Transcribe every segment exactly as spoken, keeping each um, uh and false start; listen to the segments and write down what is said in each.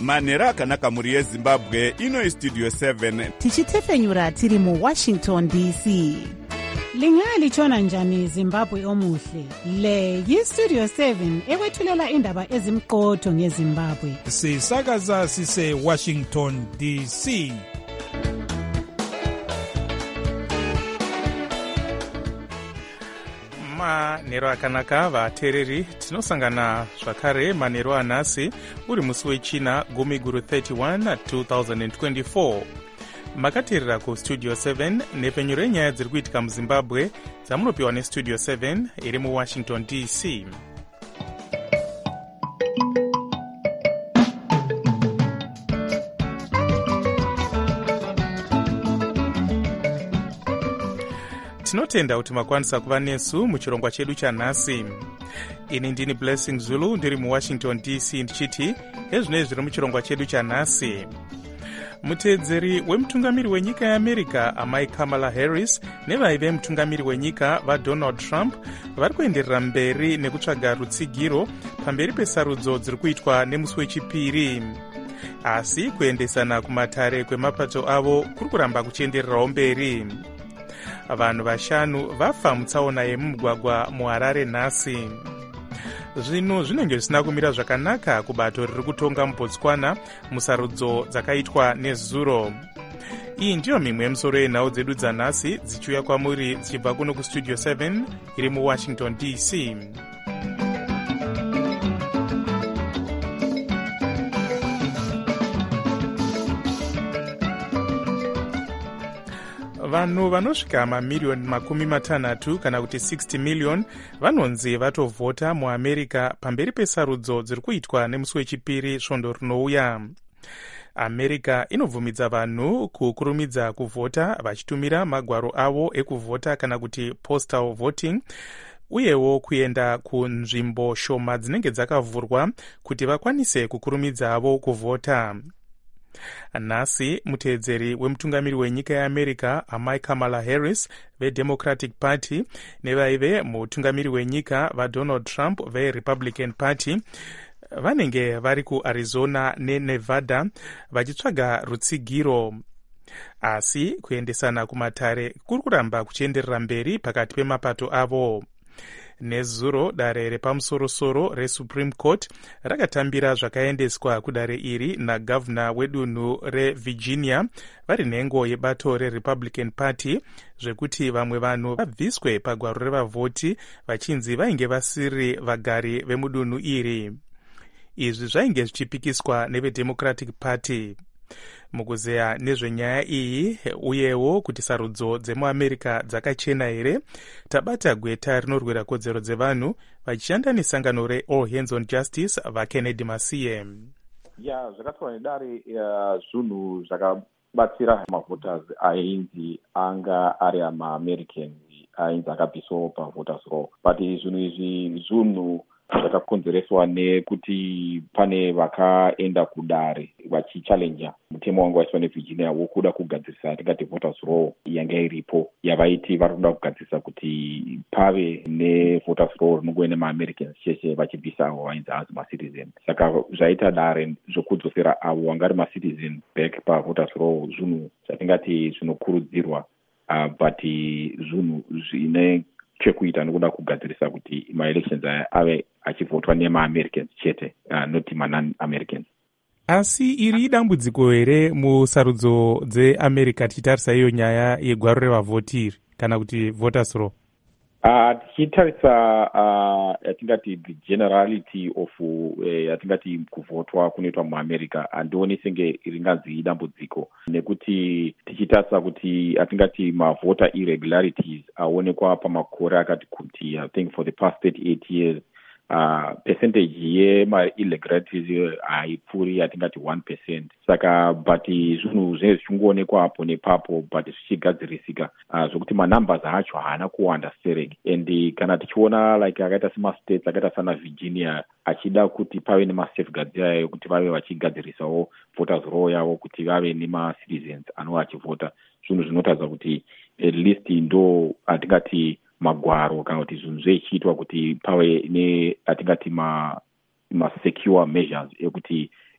manhero akanaka mhuri yezimbabwe. Ino Studio seven tichitefenyura tiri muwashington D C. Lingalitshona njani Zimbabwe omuhle? Le yiStudio seven ekwethulela indaba ezimqotho ngeZimbabwe. Sisakaza sise Washington D C. Manhero akanaka vateereri, tinosangana zvakare manhero anhasi uri musi wechina gumi guru thirty-one two thousand twenty-four. Makateerera kuStudio seven nepfenyuro yenyaya dziri kuitika muZimbabwe dzamunopiwa neStudio seven iri muWashington D C. Tinotenda kuti makwanisa kuva nesu muchirongwa chedu chanhasi. Ini ndini Blessing Zulu ndiri muWashington D C ndichiti ezvinoi zviri muchirongwa chedu chanhasi. Muteedzeri wemutungamiri wenyika yeAmerica amai Kamala Harris nevaive mutungamiri wenyika vaDonald Trump vari kuenderera mberi nekutsvaga rutsigiro pamberi pesarudzo dziri kuitwa nemusi wechipiri. Asi kuendesana kumatare kwemapato avo kuri kuramba kuchiendererawo mberi. Vanhu vashanu vafa mutsaona yemumugwagwa muHarare nhasi. Zvino zvinenge zvisina kumira zvakanaka kubato riri kutonga muBotswana musarudzo dzakaitwa nezuro. Iyi ndiyo mimwe yemisoro yenhau dzedu dzanhasi dzichiuya kwamuri dzichibva kuno kuStudio seven iri muWashington D C. Vanhu vanosvika mamiriyoni makumi matanhatu kana kuti sixty million vanonzi vatovhota muAmerica pamberi pesarudzo dziri kuitwa nemusi wechipiri svondo rinouya. America inobvumidza vanhu kukurumidza kuvhota vachitumira magwaro avo ekuvhota kana kuti postal voting, uyewo kuenda kunzvimbo shoma dzinenge dzakavhurwa kuti vakwanise kukurumidzawo kuvhota. Nhasi muteedzeri wemutungamiri wenyika yeAmerica amai Kamala Harris veDemocratic Party nevaive mutungamiri wenyika vaDonald Trump veRepublican Party vanenge vari kuArizona neNevada vachitsvaga rutsigiro. Asi kuendesana kumatare kuri kuramba kuchienderera mberi pakati pemapato avo. Nezuro dare repamusorosoro reSupreme Court rakatambira zvakaendeswa kudare iri nagavhuna wedunhu reVirginia vari nhengo yebato reRepublican Party zvekuti vamwe vanhu vabviswe pagwaro revavhoti vachinzi vainge vasiri vagari vemudunhu iri. Izvi zvainge zvichipikiswa neveDemocratic Party. Mukuzeya nezvenyaya iyi uyewo kuti sarudzo dzemuAmerica dzakachena here, tabata gweta rinorwira kodzero dzevanhu vachishanda nesangano reAll Hands on Justice vaKennedy Masiye. Ya zvakatsva nedare zvinhu zvakabatsira mavoters ainzi anga ari amaAmerican ainzi akabviswawo pavoters roll, but zvinhu izvi zvinhu zvakakonzereswa nekuti pane vakaenda kudare vachichallenja mutemo wanga waiswa neVirginia wokuda kugadzirisa tingati voters roll yanga iripo yavaiti vari kuda kugadzirisa kuti pave nevoters roll rinongove nemaAmericans chete vachibvisa avo vainzi hazi macitizen. Saka zvaita dare zvokudzosera avo vanga ri macitizen back pavoters roll zvinhu zvatingati zvinokurudzirwa, uh, but zvinhu zvine chekuita nekuda kugadzirisa kuti maelections aya ave achivhotwa nemaAmericans chete, uh, not ma-non-Americans. Asi iri dambudziko here musarudzo dzeAmerica tichitarisa iyo nyaya yegwaro revavhoti kana kuti voters roll? Uh, tichitarisa uh, yatingati the generality of uh, yatingati kuvhotwa kunoitwa muAmerica handioni senge ringanzi dambudziko, nekuti tichitarisa kuti atingati mavoter irregularities aonekwa pamakore akati kuti I think for the past thirty-eight years uh, percentage yema-irregularities haipfuuri atingati one percent. Saka but zvinhu zvinenge zvichingoonekwa apo nepapo but zvichigadzirisika, uh, zvokuti manumbers acho haana kuwanda sereki. And kana tichiona like akaita semastates akaita sana Virginia achida kuti pave nemasafeguards yayo kuti vave vachigadzirisawo voters roll yavo kuti vave nemacitizens anova achivhota, zvinhu zvinotaridza kuti at least ndo atingati magwaro kana kuti zvinhu zvechiitwa kuti pave ne atingati ma ma secure measures ekuti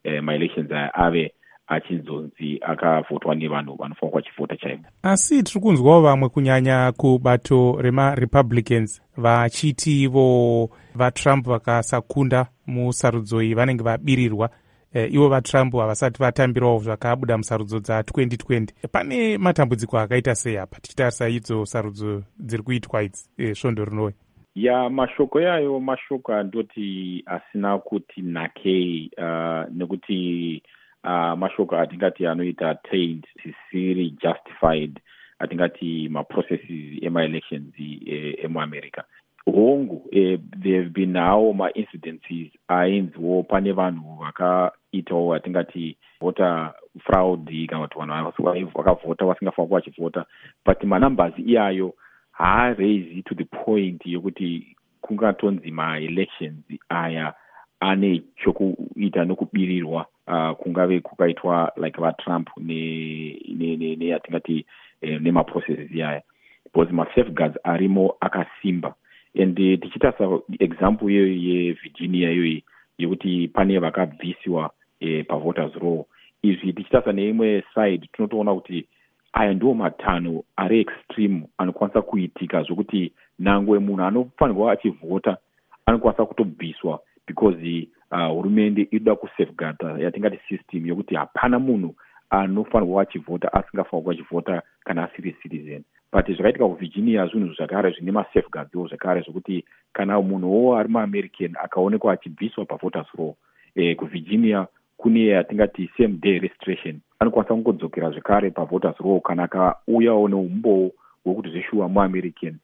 eh, ma-elections aya ave achinzonzi akavhotwa nevanhu vanofanira vachivhota chaivo. Asi tiri kunzwawo vamwe kunyanya kubato rema-republicans vachiti ivo vatrump vakasakunda musarudzo iyi vanenge vabirirwa. E, ivo vatrump havasati vatambirawo zvakabuda musarudzo dza20 twenty. Pane matambudziko akaita sei apa tichitarisa idzo sarudzo dziri kuitwa idzi e, svondo rinoi? Ya mashoko yayo mashoko andoti asina kuti nakei uh, nekuti uh, mashoko atingati anoita tained zvisiri justified atingati maprocesses ema-elections emuamerica. Hongu eh, there have been nawo ma-incidences ainziwo pane vanhu vakaitawo atingati vota fraud kana kuti vanhu vakavhota vasingafanira kuva vachivhota, but manumbers iyayo haaraisi to the point yokuti kungatonzi ma-elections aya ane chokuita nokubirirwa uh, kungave kukaitwa like vatrump neatingati ne, ne, ne, nemaprocesses iyaya, because ma-safeguards arimo akasimba. And uh, tichitarisa example iyoyo yevirginia iyoyi yekuti pane vakabvisiwa eh, pavoters roll, izvi tichitarisa neimwe side tinotoona kuti aya ndiwo matanho ari extreme anokwanisa kuitika zvokuti nangwe munhu anofanirwa achivhota anokwanisa kutobviswa because hurumende uh, inoda kusafeguarda yatingati system yokuti hapana munhu anofanirwa achivhota asingafanirwa achivhota kana asiri citizen. But zvakaitika kuvirginia zvinhu zvakare zvine masafeguards zvakare zvokuti kana munhuwo ari muamerican akaonekwa achibviswa pavoters roll eh, kuvirginia kune atingati same day registration, anokwanisa kungodzokera zvekare pavoters roll kana akauyawo neumbowo hwekuti zveshuwa muamerican.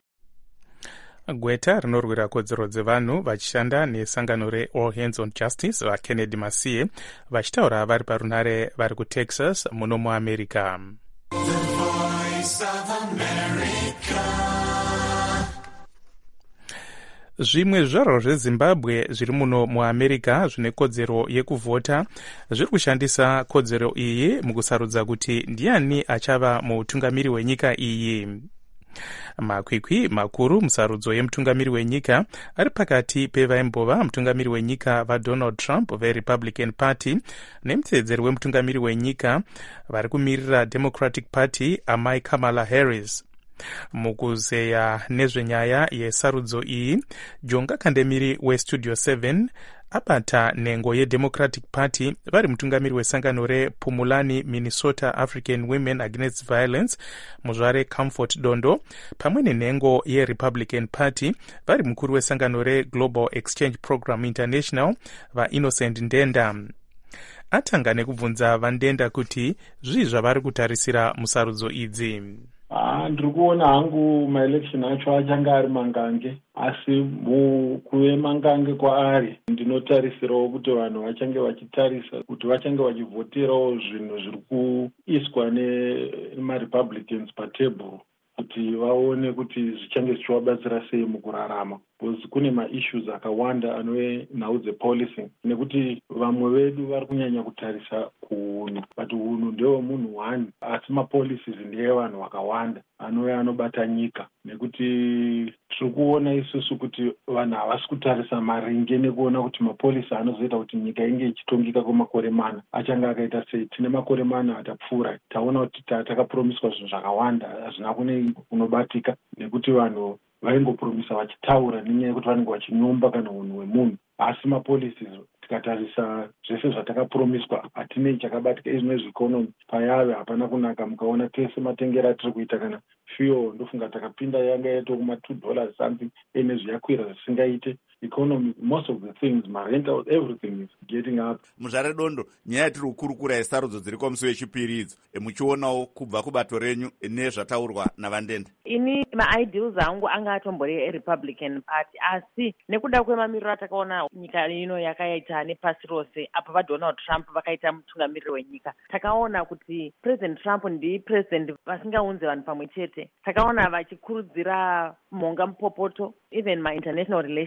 Gweta rinorwira kodzero dzevanhu vachishanda nesangano reAll Hands on Justice vaKennedy Masiye vachitaura vari parunhare vari kuTexas muno muamerica. Zvimwe zvizvarwa zvezimbabwe zviri muno muamerica zvine kodzero yekuvhota zviri kushandisa kodzero iyi mukusarudza kuti ndiani achava mutungamiri wenyika iyi. Makwikwi makuru musarudzo yemutungamiri wenyika ari pakati pevaimbova mutungamiri wenyika vaDonald Trump veRepublican Party nemutsedzeri wemutungamiri wenyika vari kumirira Democratic Party amai Kamala Harris. Mukuzeya nezvenyaya yesarudzo iyi, Jonga Kandemiri weStudio seven abata nhengo yeDemocratic Party vari mutungamiri wesangano rePumulani Minnesota African Women Against Violence muzvare Comfort Dondo, pamwe nenhengo yeRepublican Party vari mukuru wesangano reGlobal Exchange Program International vaInnocent Ndenda. Atanga nekubvunza vaNdenda kuti zvii zvavari kutarisira musarudzo idzi. Ah, ndiri kuona hangu maelection acho achanga ari mangange, asi mukuve mangange kwaari ndinotarisirawo kuti vanhu vachange vachitarisa kuti vachange vachivhoterawo zvinhu zviri kuiswa nemarepublicans patebhuru kuti vaone kuti zvichange zvichivabatsira sei mukurarama, because kune maissues akawanda anove nhau dzepolicing, nekuti vamwe vedu vari kunyanya kutarisa kuunhu, but unhu ndewe munhu one asi mapolicies ndeevanhu vakawanda anove anobata nyika, nekuti tiri kuona isusu kuti vanhu havasi kutarisa maringe nekuona kuti mapolisi anozoita kuti nyika inge ichitongeka kwemakore mana achange akaita sei. Tine makore mana atapfuura, taona kuti takapromiswa zvinhu zvakawanda hazvina kune kunobatika, nekuti vanhu vaingopromisa vachitaura nenyaya yekuti vanenge vachinyomba kana unhu hwemunhu, asi mapolisi tikatarisa zvese zvatakapromiswa hatinei chakabatika. Izvi nezveikonomi payave hapana kunaka, mukaona tese matengero atiri kuita kana fuel ndofunga takapinda yanga yaito kuma two dollars something, ene zviyakwira zvisingaite. Economy, most of the things, marentals, everything is getting up. Muzvare Dondo, nyaya tiri kukurukura yesarudzo dziri kwamusi wechipiri idzo, muchionawo kubva kubato renyu nezvataurwa navaNdenda. Ini maideals angu anga atombori eRepublican Party, asi nekuda kwemamiriro atakaona nyika ino yakaita nepasi rose apa vaDonald Trump vakaita mutungamiriri wenyika, takaona kuti President Trump ndi president vasingaunze vanhu pamwe chete. Takaona vachikurudzira mhonga mupopoto, even my international relationships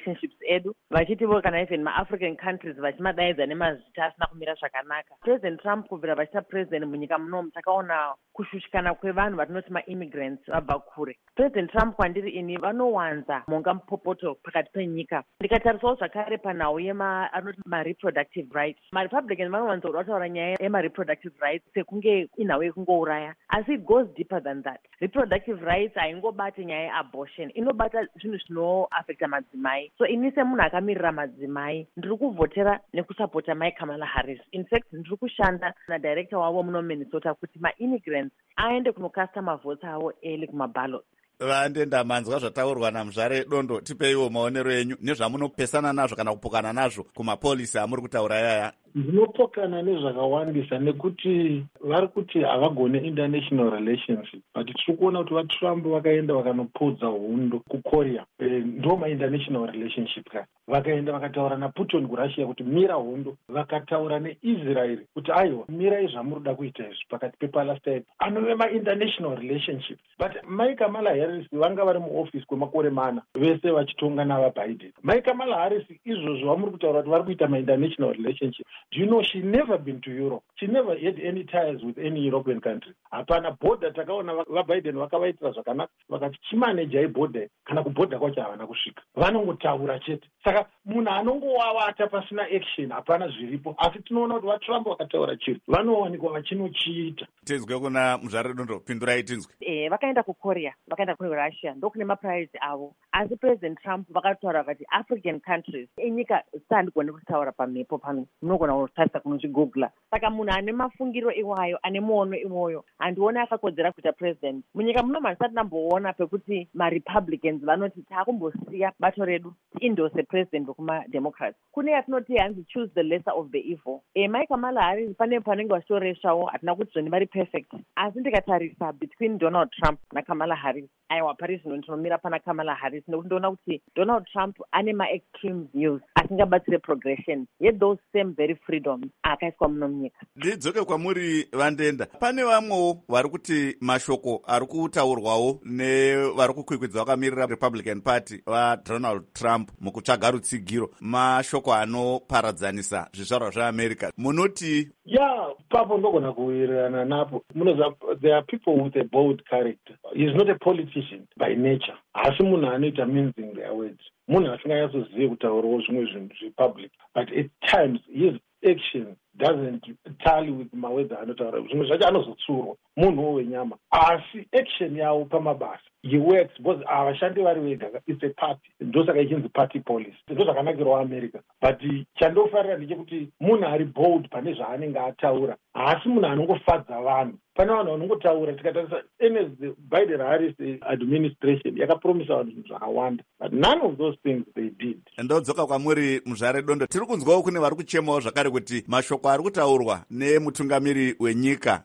edu vachitivo kana even maafrican countries vachimadaidza nemazita asina kumira zvakanaka. President Trump kubvira vachita president munyika munomu takaona kushushikana kwevanhu vatinoti maimmigrants vabva kure. President Trump kwandiri ini vanowanza monga mupopoto pakati penyika. Ndikatarisawo zvakare panhau yeanoti mareproductive rights. Marepublican vanowanza kuti vataura nyaya yemareproductive rights sekunge inhau yekungouraya, asi it goes deeper than that. Reproductive rights haingobati nyaya yeabortion, inobata zvinhu zvinoafecta madzimai. So ini semunhu akamirira madzimai ndiri kuvhotera nekusapota mai Kamala Harris. In fact ndiri kushanda nadirector wavo muno Minnesota kuti maimmigrants aende kunokasta mavhoti avo early kumaballot. Vandenda manzwa zvataurwa naMuzvare Dondo, tipeiwo maonero enyu nezvamunopesana nazvo kana kupokana nazvo kumapolisi amuri kutaura yaya. Ndinopokana nezvakawandisa nekuti vari kuti havagone international relations, but tiri kuona kuti vaTrump vakaenda vakanopodza hundo kuKorea, e, ndo mainternational relationship ka vakaenda vakataura naPutin kuRussia kuti mira hundo, vakataura neIsrael kuti aiwa mirai zvamurida kuita izvi pakati pePalestine, anove mainternational relationship. But Mai Kamala Harris vanga vari muoffice kwemakore mana vese vachitonga navaBiden. Mai Kamala Harris izvozvo vamuri kutaura kuti vari kuita mainternational relationship. Do you know she never been to Europe? She never had any ties with any European country. Hapana border takaona vaBiden vakavaitira zvakanaka vakati chimanejai border kana kuborder kwacho havana kusvika. Vanongotaura chete. Saka munhu anongowavata pasina action hapana zviripo. Asi tinoona kuti vaTrump vakataura chiro vanowanikwa vachinochiita. Tinzwe kuna Muzvare Dondo, pindurai tinzwe. Eh, vakaenda kuKorea, vakaenda kuRussia, ndokune mapriority avo. Asi President Trump vakataura kuti African countries enyika sandigone kutaura pamhepo pano. Munogona kutarisa kunozvigoogle. Saka munhu ane mafungiro iwayo, ane muono iwoyo, handioni akakodzera kuita president. Munyika muno hatisati tamboona pekuti maRepublicans vanoti taakumbosiya bato redu tiindose president wekumademocrats. Kune yatinoti hanzi choose the lesser of the evil. E, Mai Kamala Harris pane panenge vachitoresvawo hatina kuti zvoni vari perfect. Asi ndikatarisa between Donald Trump naKamala Harris, aiwa pari zvino ndinomira pana Kamala Harris nekuti ndoona kuti Donald Trump ane ma-extreme views asingabatsire progression yet those same very freedoms akaiswa muno munyika. Ndidzoke kwamuri Vandenda, pane vamwewo vari kuti mashoko ari kutaurwawo nevari kukwikwidzwa vakamirira Republican Party vaDonald Trump mukutsvaga rutsigiro, mashoko anoparadzanisa zvizvarwa zveAmerica. Munoti yeah, papo ndogona kuwirirana napo. There are people with a bold character. He is not a politician by nature. Asi munhu anoita mincing their words. Munhu asinganyatsozivi kutaurawo zvimwe zvinhu zvepublic, but at times his action doesn't tally with mawedza anotaura. Zvimwe zvacho anozotsurwa munhu wenyama, asi action yawo pamabasa he works because havashandi vari vega, it's a party, ndosaka ichinzi party policy. Ndo zvakanakirawo America. But chandofarira ndechekuti munhu ari bold pane zvaanenge ataura, haasi munhu anongofadza vanhu. Pane vanhu vanongotaura, tikatarisa the Biden Harris administration yakapromisa vanhu zvinhu zvakawanda, but none of those things they did. Ndodzoka kwamuri Muzvare Dondo, tiri kunzwawo kune vari kuchemawo zvakare kuti mashoko ari kutaurwa nemutungamiri wenyika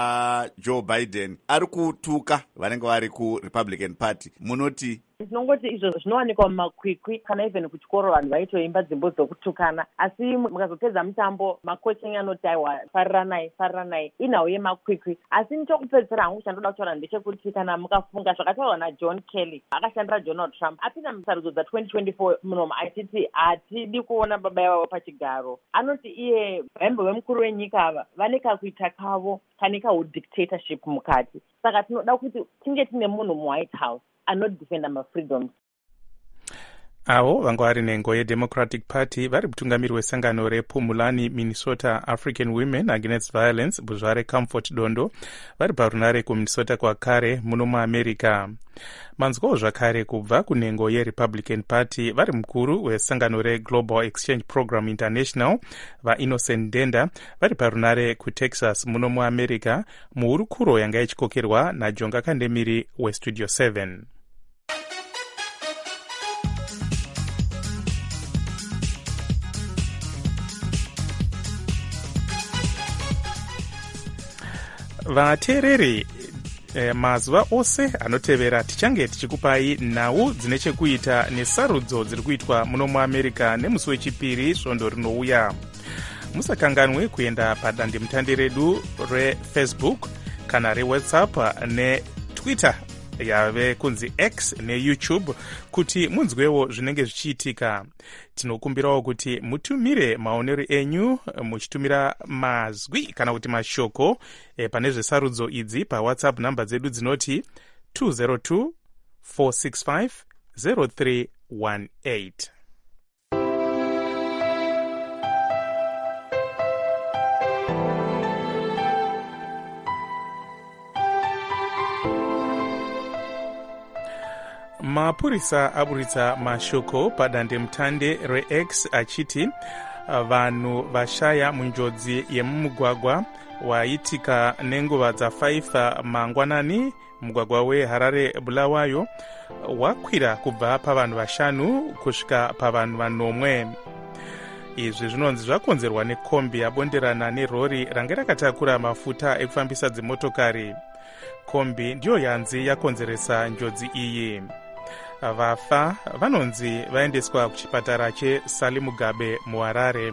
vaJoe Biden ari kutuka vanenge vari kuRepublican Party. Munoti ndinongoti izvo zvinowanikwa mumakwikwi kana even kuchikoro vanhu vaitoimba dzimbo dzokutukana, asi mukazopedza mutambo makoching anoti aiwa fariranai fariranai, inhau yemakwikwi. Asi nechokupedzisira hangu chandoda kutaura ndechekuti kana mukafunga zvakataurwa naJohn Kelly akashandira Donald Trump apinda musarudzo dza twenty twenty-four munomu achiti hatidi kuona baba yavo pachigaro, anoti iye vaimbo vemukuru wenyika ava vane kakuita kavo kane kahudictatorship mukati. Saka tinoda kuti tinge tine munhu muWhite House anodefenda mafreedoms. Avo vanga vari nhengo yeDemocratic Party vari mutungamiri wesangano rePumulani Minnesota African Women Against Violence, Buzvare Comfort Dondo, vari parunare kuMinnesota kwakare muno muAmerica. Manzwawo zvakare kubva kunhengo yeRepublican Party vari mukuru wesangano reGlobal Exchange Program International vaInnocent Denda vari parunare kuTexas muno muAmerica muhurukuro yanga ichikokerwa naJonga Kandemiri weStudio seven. Vateereri, eh, mazuva ose anotevera tichange tichikupai nhau dzine chekuita nesarudzo dziri kuitwa muno muAmerica nemusi wechipiri svondo rinouya. Musakanganwe kuenda padandemutande redu reFacebook kana reWhatsApp neTwitter yave kunzi X neyoutube kuti munzwewo zvinenge zvichiitika. Tinokumbirawo kuti mutumire maonero enyu muchitumira mazwi kana kuti mashoko e, pane zvesarudzo idzi pawhatsapp namba dzedu dzinoti two zero two four six five zero three one eight. Mapurisa aburitsa mashoko padandemutande reX achiti vanhu vashaya munjodzi yemumugwagwa waitika nenguva dza5 mangwanani mugwagwa weHarare Bulawayo wakwira kubva pavanhu vashanu kusvika pavanhu vanomwe. Izvi zvinonzi zvakonzerwa nekombi yabonderana nerori range rakatakura mafuta ekufambisa dzimotokari. Kombi ndiyo yanzi yakonzeresa njodzi iyi. Vafa vanonzi vaendeswa kuchipatara cheSali Mugabe muHarare.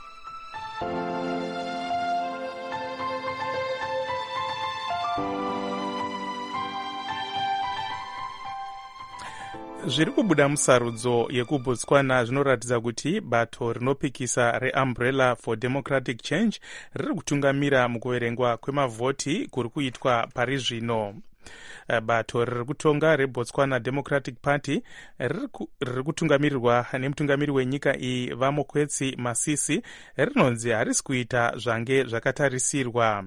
Zviri kubuda musarudzo yekuBotswana zvinoratidza kuti bato rinopikisa reUmbrella for Democratic Change riri kutungamira mukuverengwa kwemavhoti kuri kuitwa pari zvino. Bato riri kutonga reBotswana Democratic Party riri kutungamirirwa nemutungamiri wenyika iyi Vamokwetsi Masisi rinonzi harisi kuita zvange zvakatarisirwa.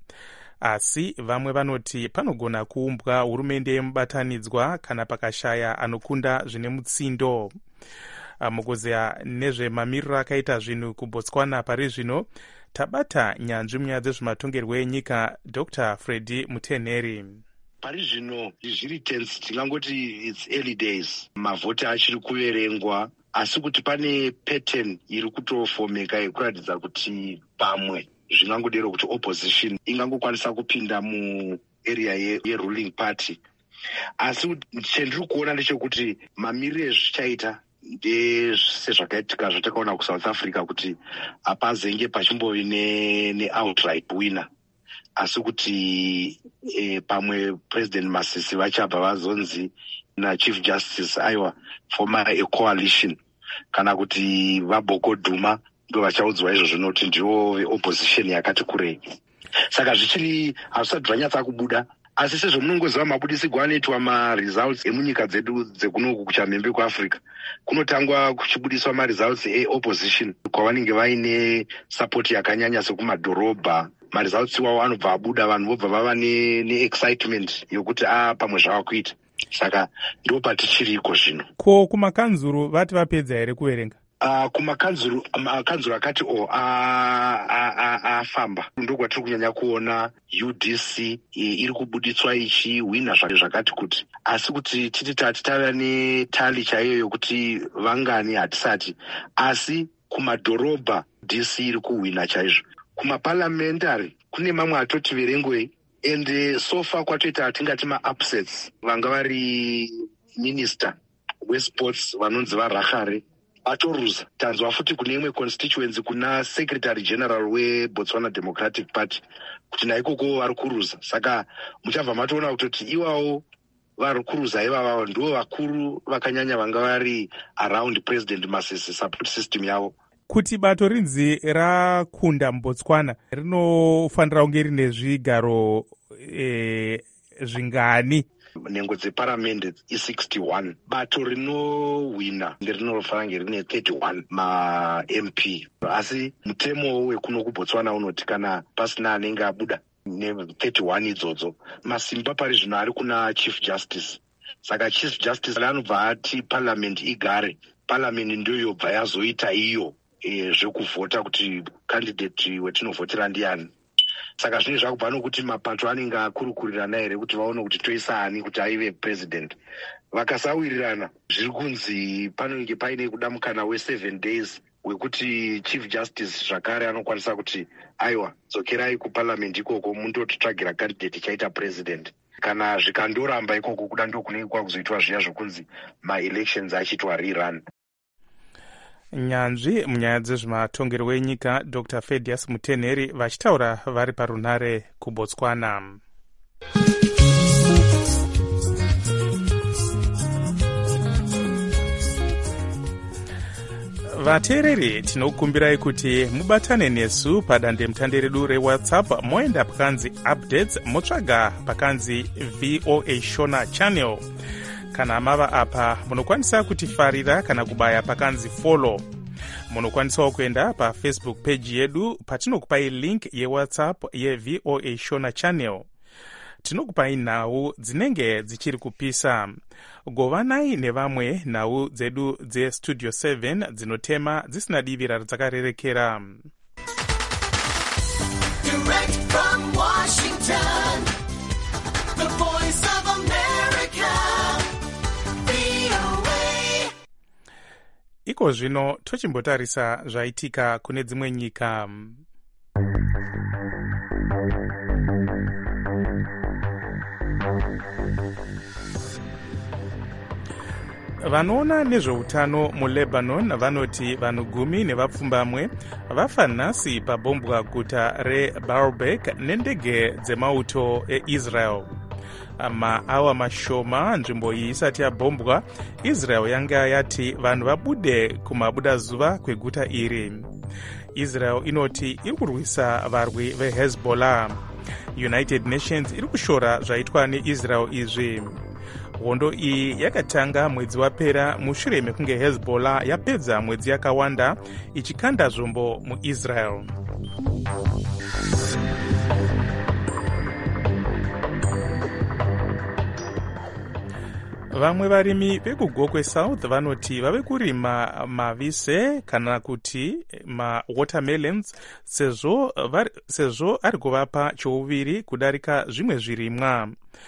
Asi vamwe vanoti panogona kuumbwa hurumende yemubatanidzwa kana pakashaya anokunda zvine mutsindo. Mukuzeya nezvemamiriro akaita zvinhu kuBotswana pari zvino, tabata nyanzvi munyaya dzezvematongerwo enyika Doctor Freddy Muteneri. Pari zvino zviri tense, tingangoti it's early days, mavhoti achiri kuverengwa, asi kuti pane pattern iri kutofomeka yekuratidza kuti pamwe zvingangodero kuti opposition ingangokwanisa kupinda muarea yeruling party. Asi chendiri kuona ndechekuti mamiriro ezvichaita ndesezvakaitika zvatakaona kuSouth Africa kuti hapazenge pachimbovi neoutright winner. Asi kuti e, pamwe President Masisi vachabva vazonzi naChief Justice aiwa former ecoalition kana kuti vaBoko Duma ndo vachaudzwa izvo zvinoti ndivo opposition yakati kurei. Saka zvichiri hazvisati zvanyatsa kubuda, asi sezvo munongoziva mabudisirwo anoitwa maresults emunyika dzedu dzekunoku kuchamhembe kuAfrica, kunotangwa kuchibudiswa maresults eopposition kwavanenge vaine support yakanyanya sekumadhorobha. Maresults iwawo anobva abuda, vanhu vobva vava neexcitement yokuti a pamwe zvavakuita. Saka ndo patichiriko zvino. Ko kumakanzuru vati vapedza here kuverenga? Uh, kumakanzuru makanzuru akati o afamba ndo kwatiri kunyanya kuona U D C iri kubuditswa ichihwina zvakati kuti, asi kuti titi tati tava netali chaiyo yokuti vangani hatisati, asi kumadhorobha D C iri kuhwina chaizvo. Kumaparliamentary kune mamwe atoti verengwei, ende sofa kwatoita atingati ma-upsets. Vanga vari minister wesports vanonzi vaRachare atoruza. Tanzwa futi kune imwe constituency kuna secretary general weBotswana Democratic Party kuti naikoko vari kuruza. Saka muchabva matoona kutoti iwawo vari kuruza ivava ndo vakuru vakanyanya vanga vari around President Masisi support system yavo. Kuti bato rinzi rakunda muBotswana rinofanira kunge rine zvigaro e, zvingani? Nhengo dzeparamende i61. Bato rinohwina nderinofanira kunge rine thirty-one ma-M P. Asi mutemo wekuno kuBotswana unoti kana pasina anenge abuda ne-thirty-one idzodzo, masimba pari zvino ari kuna Chief Justice. Saka Chief Justice anobva ati parliament igare. Parliament ndiyo yobva yazoita iyo e, zvekuvhota kuti candidate wetinovhotera ndiani. Saka zvine zvakubva nokuti mapato anenge akurukurirana here kuti vaone kuti toisa ani kuti aive president. Vakasawirirana zviri kunzi panenge paine kuda mukana we-seven days wekuti Chief Justice zvakare anokwanisa kuti aiwa dzokerai kuparliament ikoko mundotitsvagira candidate chaita president. Kana zvikandoramba ikoko kuda ndokunenge kwakuzoitwa zviya zvokunzi ma-elections achiitwa rerun. Nyanzvi munyaya dzezvematongerwo enyika Doctor Freddy Muteneri vachitaura vari parunare kuBotswana. vateereri tinokukumbirai kuti mubatane nesu padande mutande redu rewhatsapp moenda pakanzi updates motsvaga pakanzi voa shona channel. Kana mava apa munokwanisa kutifarira kana kubaya pakanzi follow. Munokwanisawo kuenda pa Facebook page yedu patinokupai link yewhatsapp yevoa shona channel. Tinokupai nhau dzinenge dzichiri kupisa. Govanai nevamwe nhau dzedu dze Studio seven dzinotema dzisina divi radzakarerekera. Direct from Washington, the voice of America, V O A. Iko zvino tochimbotarisa zvaitika kune dzimwe nyika. Vanoona nezveutano muLebanon vanoti vanhu gumi nevapfumbamwe vafa nhasi pabombwa guta reBaalbek nendege dzemauto eIsrael. Maawa mashoma nzvimbo iyi isati yabombwa, Israel yanga yati vanhu vabude kumabudazuva kweguta iri. Israel inoti iri kurwisa varwi veHezbollah. United Nations iri kushora zvaitwa neIsrael izvi. Hondo iyi yakatanga mwedzi wapera mushure mekunge Hezbollah yapedza mwedzi yakawanda ichikanda zvombo muIsrael. Vamwe varimi vekugokwe South vanoti vave kurima mavise kana kuti ma watermelons sezvo sezvo ari kuvapa chouviri kudarika zvimwe zvirimwa.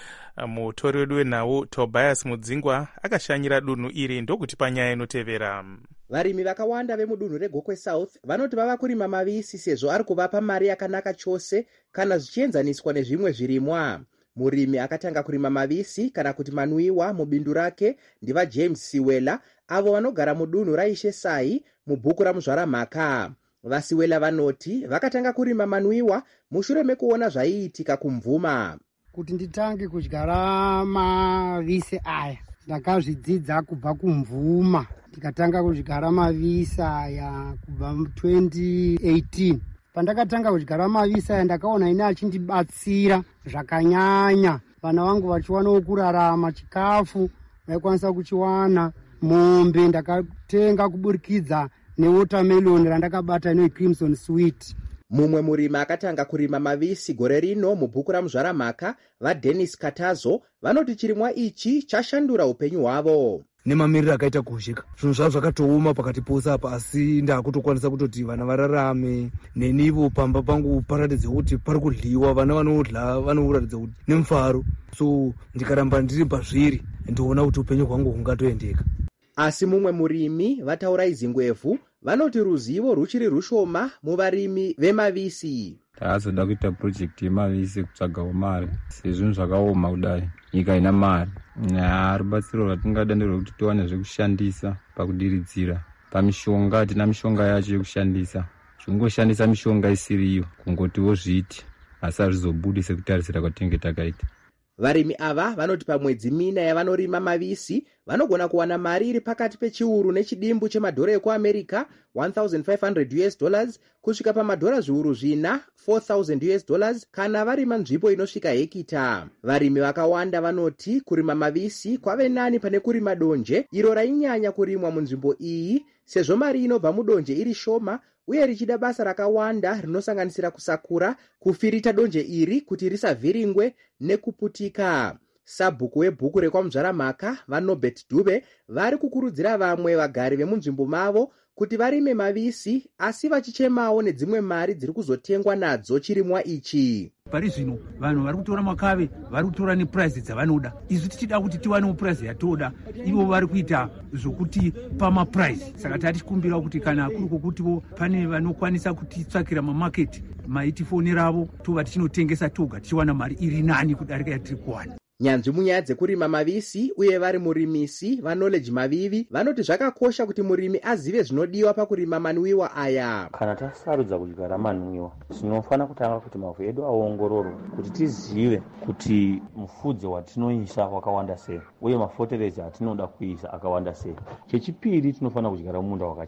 Mutori wedu wenhau Tobias Mudzingwa akashanyira dunhu iri ndokuti panyaya inotevera. Varimi vakawanda vemudunhu reGokwe South vanoti vava kurima mavisi sezvo ari kuvapa mari yakanaka chose kana zvichienzaniswa nezvimwe zvirimwa. Murimi akatanga kurima mavisi kana kuti manwiwa mubindu rake ndiva James Siwela, avo vanogara mudunhu raishe Sai mubhuku ramuzvaramhaka. Vasiwela vanoti vakatanga kurima manwiwa mushure mekuona zvaiitika kumvuma. Kuti nditange kudyara mavise aya ndakazvidzidza kubva kumvuma, ndikatanga kudyara mavise aya kubva twenty eighteen. Pandakatanga kudyara mavise aya ndakaona ine achindibatsira zvakanyanya, vana vangu vachiwanawo kurarama, chikafu vaikwanisa kuchiwana, mombe ndakatenga kuburikidza newatermelon randakabata ine Crimson Sweet. Mumwe murimi akatanga kurima mavisi gore rino mubhuku ramuzvaramhaka vaDennis Katazo vanoti chirimwa ichi chashandura upenyu hwavo. Nemamiriro akaita kuzhika zvinhu zvavo zvakatooma pakati pose apa, asi ndakutokwanisa kutoti vana vararame nenivo pamba pangu paratidze kuti pari kudliwa, vana vanodla vanoratidza kuti nemufaro, so ndikaramba ndiri pazviri ndoona kuti upenyu hwangu hungatoendeka. Asi mumwe murimi vataura izingwevu vanoti ruzivo ruchiri rushoma muvarimi vemavisi. Taazoda kuita project yemavisi kutsvagawo mari sezvinhu zvakaoma kudai, nyika ina mari. Rubatsiro rwatingada nderwekuti tiwane zvekushandisa pakudiridzira pamishonga. Tina mishonga yacho yekushandisa, zvingoshandisa mishonga isiriyo kungotiwo zviti asi hazvizobudi sekutarisira kwatinenge takaita. Varimi ava vanoti pamwedzi mina yavanorima mavisi vanogona kuwana mari iri pakati pechiuru nechidimbu chemadhora ekuAmerica one thousand five hundred US dollars kusvika pamadhora zviuru zvina four thousand US dollars kana varima nzvimbo inosvika hekita. Varimi vakawanda vanoti kurima mavisi kwave nani pane kurima donje iro rainyanya kurimwa munzvimbo iyi, sezvo mari inobva mudonje iri shoma uye richida basa rakawanda rinosanganisira kusakura, kufirita donje iri kuti risavhiringwe nekuputika. Sabhuku webhuku rekwamuzvaramhaka vaNobert Dube vari kukurudzira vamwe vagari vemunzvimbo mavo kuti varime mavisi, asi vachichemawo nedzimwe mari dziri kuzotengwa nadzo chirimwa ichi. Pari zvino vanhu vari kutora makave, vari kutora neprice dzavanoda. Izvi tichida kuti tiwanewo price yatoda, ivo vari kuita zvokuti pamaprice. Saka tatikumbira kuti kana kuri kwokutiwo pane vanokwanisa kutitsvakira mamaketi maitifonera avo, tova tichinotengesa toga tichiwana mari iri nani kudarika yatiri kuwana. Nyanzvi munyaya dzekurima mavisi uye vari murimisi vaKnowledge Mavivi vanoti zvakakosha kuti murimi azive zvinodiwa pakurima manwiwa aya. Kana tasarudza kudyara manwiwa, tinofana kutanga kuti mavhu edu aongororwe kuti tizive kuti mufudze watinoisa wakawanda sei uye mafotereza atinoda kuisa akawanda sei. Chechipiri tinofana kudyara munda wakachena.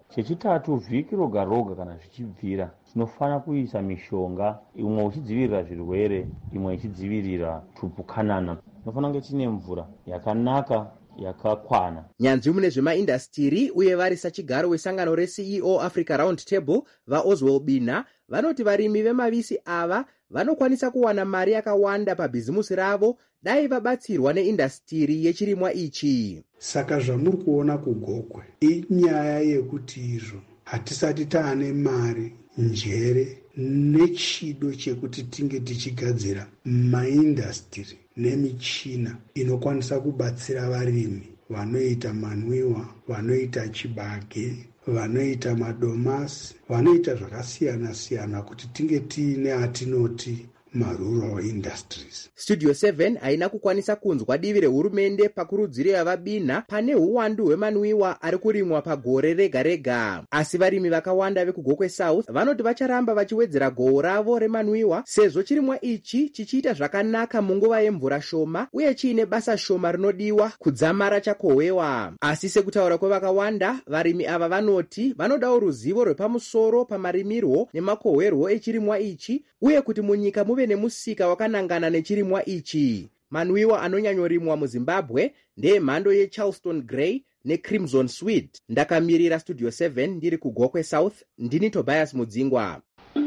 chechitatu vhiki roga roga kana zvichibvira tinofana kuisa mishonga, imwe uchidzivirira zvirwere, imwe ichidzivirira tupukanana. Tinofana kunge tine mvura yakanaka yakakwana. Nyanzvi mune zvemaindastiri uye vari sachigaro wesangano reC E O Africa Round Table vaOswald Bina vanoti varimi vemavisi ava vanokwanisa kuwana mari yakawanda pabhizimusi ravo dai vabatsirwa neindastiri yechirimwa ichi. Saka zvamuri kuona kugokwe inyaya yekuti izvo hatisati taane mari, njere nechido chekuti tinge tichigadzira maindastiri nemichina inokwanisa kubatsira varimi vanoita manwiwa, vanoita chibage, vanoita madomasi, vanoita zvakasiyana siyana kuti tinge tiine atinoti marural industries. Studio seven haina kukwanisa kunzwa divi rehurumende pakurudziro yavabina pane huwandu hwemanwiwa ari kurimwa pagore rega rega. Asi varimi vakawanda vekugokwe South vanoti vacharamba vachiwedzera gohwo ravo remanwiwa sezvo chirimwa ichi chichiita zvakanaka munguva yemvura shoma uye chiine basa shoma rinodiwa kudzamara chakohwewa. Asi sekutaura kwevakawanda, varimi ava vanoti vanodawo ruzivo rwepamusoro pamarimirwo nemakohwerwo echirimwa ichi uye kuti munyika muve nemusika wakanangana nechirimwa ichi. Manwiwa anonyanyorimwa muZimbabwe ndeemhando yeCharleston Grey neCrimson Sweet. Ndakamirira Studio seven ndiri kugokwe South, ndini Tobias Mudzingwa.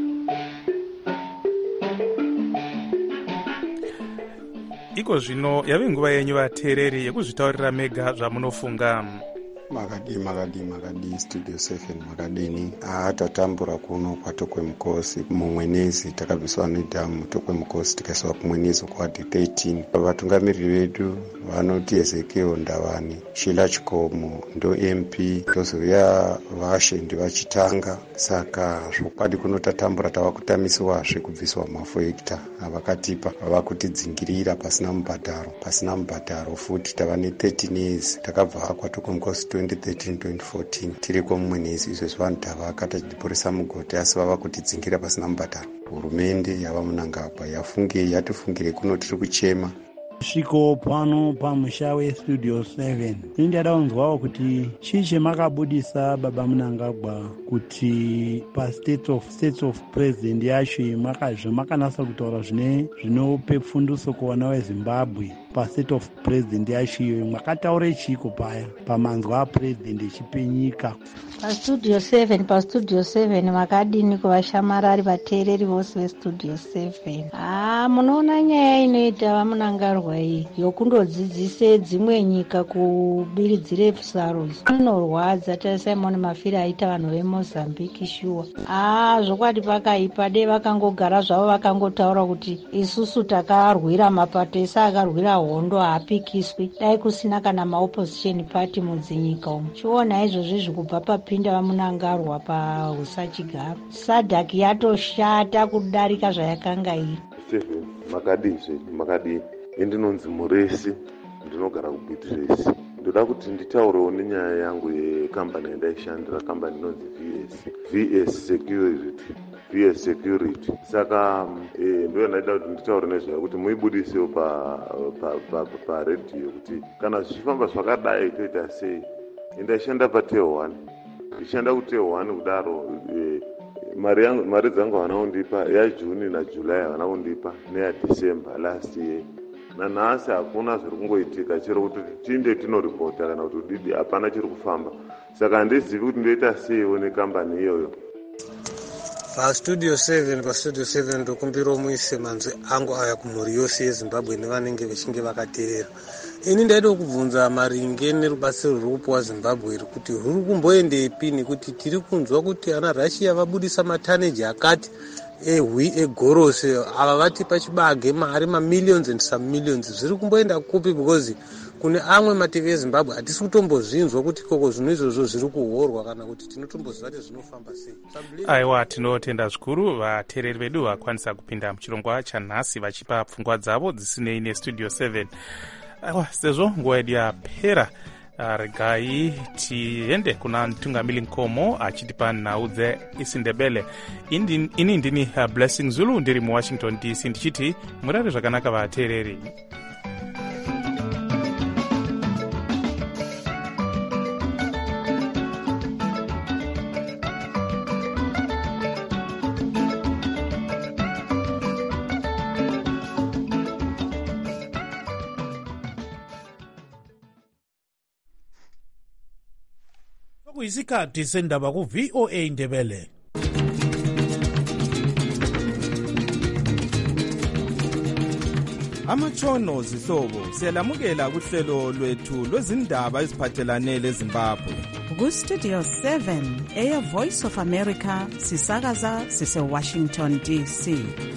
Iko zvino yave nguva yenyu vateereri yekuzvitaurira mega zvamunofunga. Makadi makadi makadi Studio seven makadini atatambura kuno kwatokwe mukosi mumwenezi takabviswa nedhamu tokwe mukosi tikaiswa kumwenezi kwadi thirteen. Vatungamiriri vedu vanoti Ezekiel Ndavani, Sheila Chikomo ndo M P, tozouya vashendi vachitanga. Saka zvokwadi kuno tatambura tava kutamisiwazve kubviswa mafekta avakatipa vava kutidzingirira pasina mubhadharo pasina mubhadharo futi tava ne thirteen years takabva kwatokwe mukosi twenty thirteen twenty fourteen tiri komwenezi. Izvo zvanhu tavaka tachiporesa mugoti asi vava kutidzingira pasina mubhadharo. Hurumende yava Mnangagwa yafunge yatifungire kuno tiri kuchema. Sviko pano pamusha weStudio seven ndinodada kunzwawo kuti chii chamakabudisa baba Mnangagwa kuti pastate of states of president yacho makazvo makanasa kutaura zvine zvinope pfunduso kuvana weZimbabwe. Pastate of president yacho iyo makataure chiko paya pamanzwa apresident echipenyika. paStudio seven paStudio seven makadini kuvashamarari vateereri vose veStudio seven. Ah, munoona nyaya inoita vaMnangagwa iyi yokundodzidzise dzimwe nyika kubiridzire saros inorwadza. taSimon Mafiri aita vanhu veMozambique shuwa. Ah, zvokwadi pakaipa dei vakangogara zvavo vakangotaura kuti isusu takarwira mapato ese akarwira hondo haapikiswi. Dai kusina kana maopposition party mudzinyika umu. Chiona izvozvi zvekubva papinda vaMnangagwa pausachigaro. SADC yatoshata kudarika zvayakanga iri. Seven makadi zvedu makadi indinonzi Muresi ndinogara kuBitresi. Ndoda kuti nditaurewo nenyaya yangu yekambani yandaishandira, kambani inonzi V S V S Security V S Security. Saka eh, ndo ndaida kuti nditaure nezvayo kuti muibudisewo pa pa pa, pa radio kuti kana zvichifamba zvakadai toita sei. Ndaishanda pa T one ndichanda ku T one kudaro eh, mari yangu mari dzangu vanaundipa ya June na July vanaundipa neya December last year. Nanhasi hakuna zviri kungoitika chero kuti tinde tinoripota kana kuti didi hapana chiri kufamba. Saka handizivi kuti ndoita seiwo nekambani iyoyo. paStudio seven paStudio seven ndokumbira muise manzwi angu aya kumhuri yose yeZimbabwe nevanenge vechinge vakateerera. Ini ndaida kubvunza maringe nerubatsiro ruri kupuwa Zimbabwe iri kuti ruri kumboendepi, nekuti tiri kunzwa kuti ana Russia vabudisa mataneji akati ehwi egorosi ava vati pachibage mari mamillions and some millions. Zviri kumboenda kupi? Because kune amwe mativi eZimbabwe hatisi kutombozvinzwa kuti koko zvinhu izvozvo zviri kuhorwa kana kuti tinotomboziva kuti zvinofamba sei. Aiwa, tinotenda zvikuru vateereri vedu vakwanisa kupinda muchirongwa chanhasi vachipa pfungwa dzavo dzisinei neStudio seven. Aiwa, sezvo nguva yedu yapera, regai tiende kuna Mtungamili Nkomo achitipa nhau dzeIsindebele. Ini ndini Blessing Zulu ndiri muWashington D C ndichiti murare zvakanaka vateereri. Sekuyisikhathi sendaba ku V O A Ndebele. Amatshono zihlobo siyalamukela kuhlelo lwethu lwezindaba eziphathelane leZimbabwe. Ku Studio seven eya Voice of America sisakaza sise Washington D C.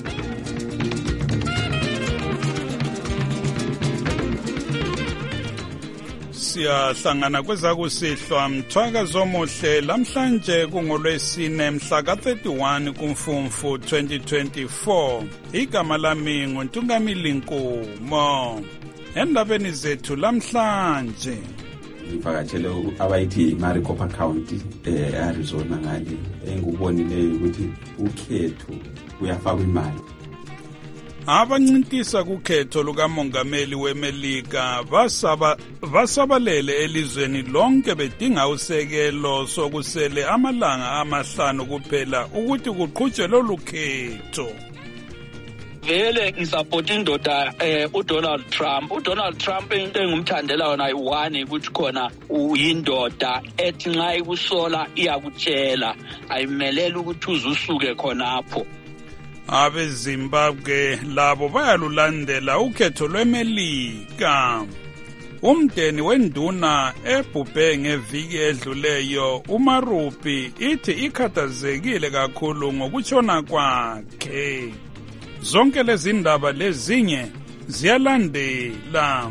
Siyahlangana kwezakusihlwa mthwakazo omuhle lamhlanje kungolwesine mhla ka thirty-one kuMfumfu twenty twenty-four. Igama lami nguNtungamili Nkumo. Endabeni zethu lamhlanje ngivakatshele abayithi Maricopa County eArizona ngale engubonileyo ukuthi ukhetho kuyafakwa imali. Abancintisa kukhetho lukamongameli weMelika basaba basabalele elizweni lonke bedinga usekelo sokusele amalanga amahlanu kuphela ukuthi kuqhutshwe lolu khetho. Vele ngisapota indoda eh uDonald Trump uDonald Trump into engumthandela yona ayi-one ukuthi khona uyindoda ethi nxa ikusola iyakutshela ayimelela ukuthi uzusuke khonapho. AbeZimbabwe labo bayalulandela ukhetho lweMelika. Umdeni wenduna ebhubhe ngeviki edluleyo uMarupi ithi ikhathazekile kakhulu ngokutshona kwakhe. Zonke lezi ndaba lezinye ziyalandela.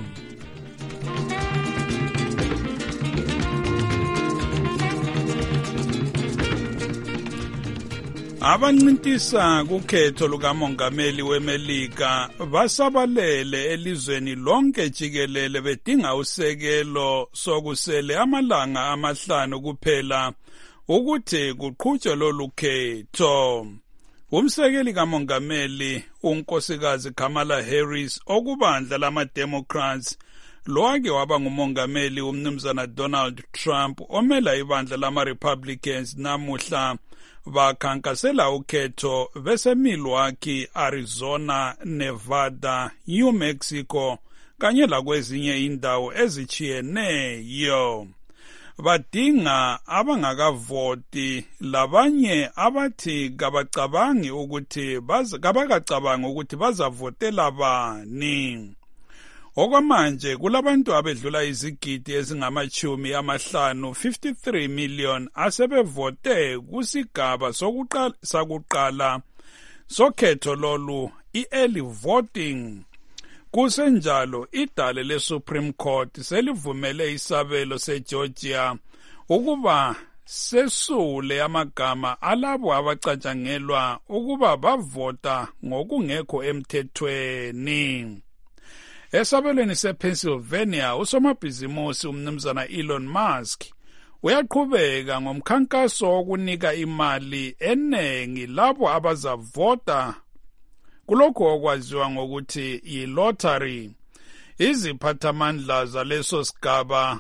Abancintisa kukhetho lukamongameli weMelika basabalele elizweni lonke jikelele bedinga usekelo sokusele amalanga amahlanu kuphela ukuthi kuqhutshwe lolu khetho. Umsekeli kamongameli unkosikazi Kamala Harris okubandla lama-Democrats loake waba ngumongameli umnumzana Donald Trump omela ibandla lama-Republicans namuhla bakhankasela ukhetho bese Milwaukee, Arizona, Nevada, New Mexico kanye lakwezinye indawo ezichiyeneyo. Badinga abangakavoti labanye abathi kabacabangi ukuthi kabakacabangi ukuthi bazavotela bani. Okwamanje kulabantu abedlula izigidi ezingamachumi amahlanu fifty-three million asebevote kusigaba sokuqala sakuqala sokhetho lolu i-early voting. Kusenjalo idale le-Supreme Court selivumele isabelo seGeorgia ukuba sesule amagama alabo abacatshangelwa ukuba bavota ngokungekho emthethweni. Esabelweni sePennsylvania usomabhizimusi umnumzana Elon Musk uyaqhubeka ngomkhankaso wokunika imali enengi labo abazavota kulokho okwaziwa ngokuthi yi-lottery. Iziphathamandla zaleso sigaba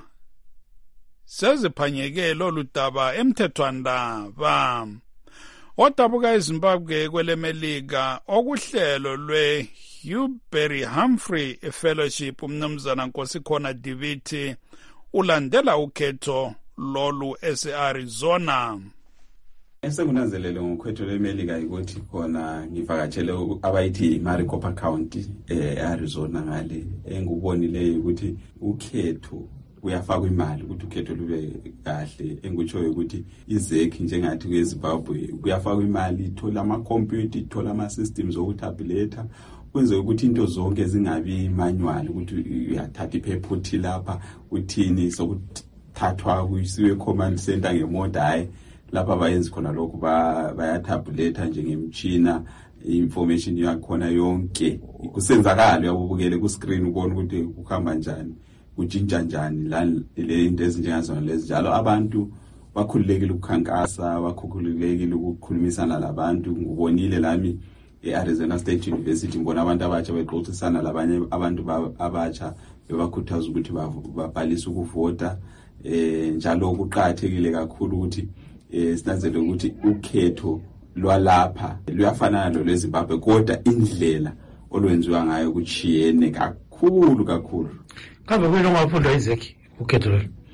seziphanyeke lolu daba emthethwandaba. Odabuka eZimbabwe kweleMelika okuhlelo lwe Hewberry Humphrey Fellowship umnumzana Nkosikhona Diviti ulandela ukhetho lolu ese-Arizona. Esekunanzelele ngokhetho lweMelika ukuthi khona ngivakatshele abayithi Maricopa County eArizona ngale engubonileyo ukuthi ukhetho kuyafakwa imali ukuthi ukhetho lube kahle engikutshoyo ukuthi izekhi njengathi kweZimbabwe kuyafakwa imali ithola ama-computer ithola ama-systems okutabulator kwenze ukuthi into zonke zingabi manual ukuthi uyathatha iphephuthi lapha uthini sokuthathwa kuyisiwe command center ngemoda hayi lapha bayenzi khona lokho bayatabuleta njengemtshina information yakhona yonke kusenzakala uyabukele ku screen ubone ukuthi kuhamba njani kutshintsha njani la le into ezinjengazona lezi njalo abantu bakhululekile ukukhankasa bakhululekile ukukhulumisana labantu ngubonile lami eArizona State University ngibona abantu abatsha bexoxisana labanye abantu abatsha bebakhuthaza ukuthi babhalise ukuvota eh njalo kuqhakathekile kakhulu ukuthi eh sinanzele ukuthi ukhetho lwalapha luyafanana lolweZimbabwe kodwa indlela olwenziwa ngayo kuchiyene kakhulu kakhulu. Kambe kwena ungafunda izeki ukhetho lolu?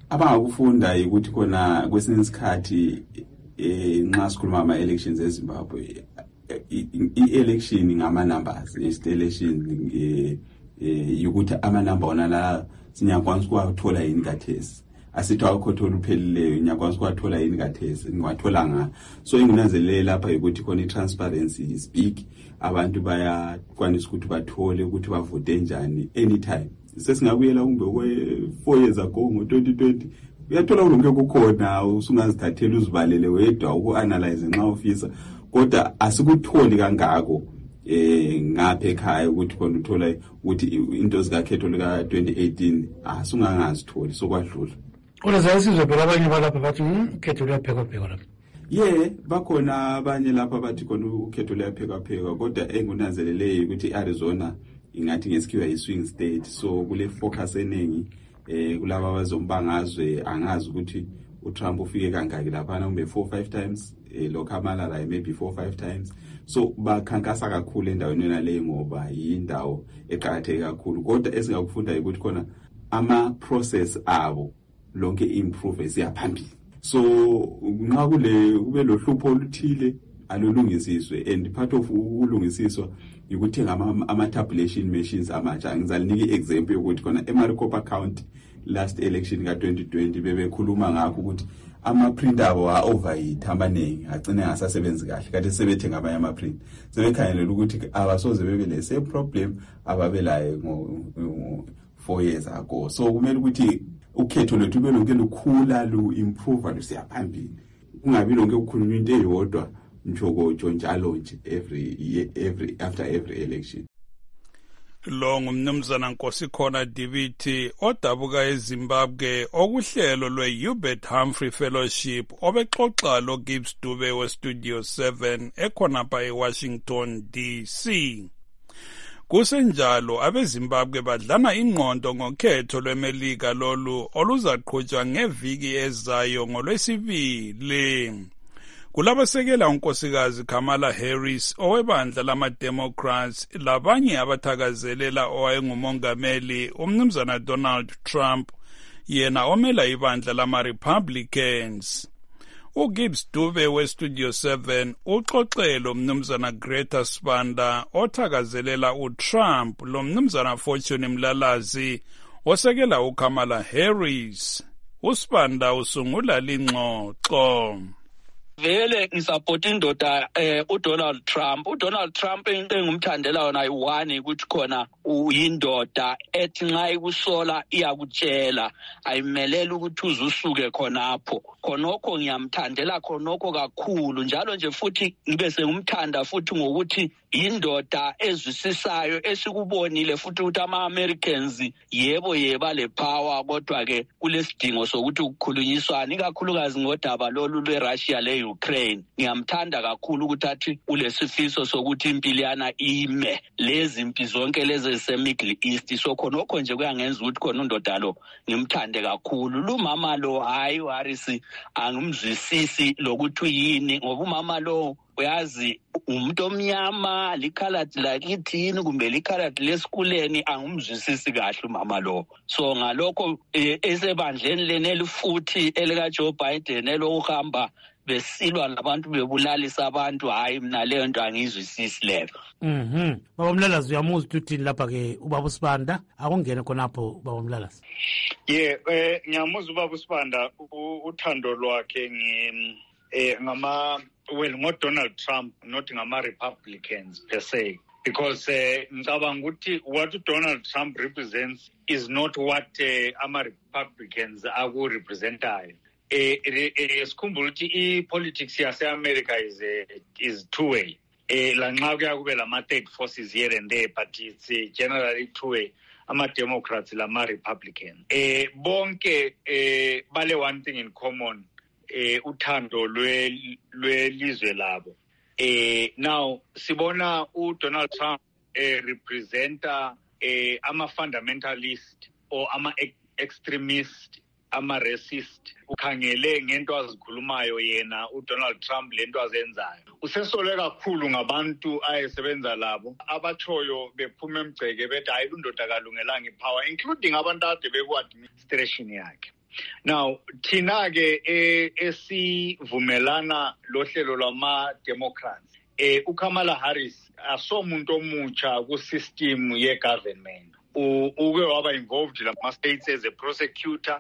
abangakufunda ukuthi khona kwesinye isikhathi eh nxa sikhuluma ama elections eZimbabwe i-election ngama numbers i-election eh ukuthi ama number ona la sinyakwanisa ukuthola yini kathesi asithi awukhothola upheleleyo nyakwanisa ukuthola yini kathesi ngiwathola nga so ingunazelele lapha ukuthi khona i-transparency is big abantu bayakwanisa ukuthi bathole ukuthi bavote njani anytime sesingabuyela kumbe kwe four years ago ngo twenty twenty uyathola ulonke kukhona usungazithathela uzibalele wedwa uku-analyze nxa ufisa kodwa asikutholi kangako eh ngapha ekhaya ukuthi khona uthola ukuthi into zikakhetho lika twenty eighteen asungangazitholi sokwadlula Ulazaya sizwe phela abanye balapha bathi ukhetho liyaphekwa phekwa lapha. Yeah, bakhona abanye lapha bathi khona ukhetho liyaphekwa phekwa kodwa engunanzeleleyo ukuthi iArizona ingathi ngesikhiwa yi-swing state so kule focus eningi eh kulabo abazombangazwe angazi ukuthi uTrump ufike kangaki lapha kumbe four five times eh lo Kamala maybe four five times so bakhankasa kakhulu endaweni yona le ngoba yindawo eqhatheke kakhulu kodwa esingakufunda ukuthi khona ama process abo lonke improve siyaphambili so nxa kule kube lohlupho oluthile alulungisiswe and part of ukulungisiswa ukuthenga ama, ama tabulation machines amatsha ngizalinike example yokuthi khona eMaricopa County last election ka twenty twenty bebekhuluma ngakho ukuthi ama printer abo a overheat amaningi agcine ngasasebenzi kahle kade sebethenga abanye ama print sebekhangelela ukuthi abasoze bebe le same problem ababelayo ngo four years ago so kumele ukuthi ukhetho lethu belonke lukhula lu improve lusiyaphambili kungabi lonke ukukhulunywa into eyodwa mjokojo njalo nje every every after every election. Lo ngumnumzana Nkosikhona Dibiti odabuka eZimbabwe okuhlelo lwe-Hubert Humphrey Fellowship obexoxa lo Gibbs Dube we-Studio seven ekhonapha eWashington D C. Kusenjalo abeZimbabwe badlana ingqondo ngokhetho lweMelika lolu oluzaqhutshwa ngeviki ezayo ngolwesibili. Kulabasekela unkosikazi Kamala Harris owebandla lama-Democrats labanye abathakazelela owayengumongameli umnumzana Donald Trump yena omela ibandla lama-Republicans. uGibbs Dube we-Studio seven uxoxelo umnumzana Greta Spanda othakazelela uTrump lo mnumzana Fortune Mlalazi osekela uKamala Harris. uSpanda usungula lingxoxo. Vele ngisapota indoda eh uDonald Trump uDonald Trump engumthandela yona ayi-one ukuthi khona uyindoda ethi nxa ikusola iyakutshela ayimelela ukuthi uzusuke khonapho khonokho ngiyamthandela khonokho kakhulu njalo nje futhi ngibe sengumthanda futhi ngokuthi indoda ezwisisayo esikubonile futhi ukuthi ama-Americans yebo yeba le power kodwa ke kulesidingo sokuthi ukukhulunyiswana ikakhulukazi ngodaba lolu lwe-Russia le Ukraine ngiyamthanda kakhulu ukuthi athi ulesifiso sokuthi impilo yana ime lezi impi zonke lezi zise-Middle East so khonokho nje kuyangenza ukuthi khona undoda lo ngimthande kakhulu lumama lo hayi Harris angimzwisisi lokuthi uyini ngoba umama lo uyazi umuntu omnyama likhaladi lakithini kumbe likhaladi lesikuleni angumzwisisi kahle umama lo so ngalokho esebandleni leneli futhi elika Joe Biden elokuhamba besilwa labantu bebulalisa abantu hayi mina leyo nto angizwisisi leyo. Mhm. Baba Mlalazi uyamuza uthini lapha ke ubaba uSibanda akungene khonapho baba Mlalazi. Yeah, eh ngiyamuza ubaba uSibanda uthando lwakhe ngi eh ngama well ngo Donald Trump not ngama Republicans per se because eh ngicabanga ukuthi what Donald Trump represents is not what uh, ama Republicans aku representayo. Eh sikhumbula ukuthi i-politics yase-America is uh, is two way. Eh la nxa kuya kube lama third forces here and there but it's uh, generally two way ama-Democrats lama-Republicans. Eh bonke eh bale one thing in common eh uthando lwe lwelizwe labo. Eh now sibona uDonald Trump eh representa eh ama fundamentalist or ama extremist ama racist ukhangele ngento azikhulumayo yena uDonald Trump lento azenzayo usesole kakhulu ngabantu ayesebenza labo abachoyo bephuma emgceke bethi hayi indoda kalungelanga ipower including abantu ade beku administration yakhe Now thina ke esivumelana lohlelo lwama Democrats eh uKamala Harris asomuntu omutsha ku system ye government. Uke waba involved lama states as a prosecutor,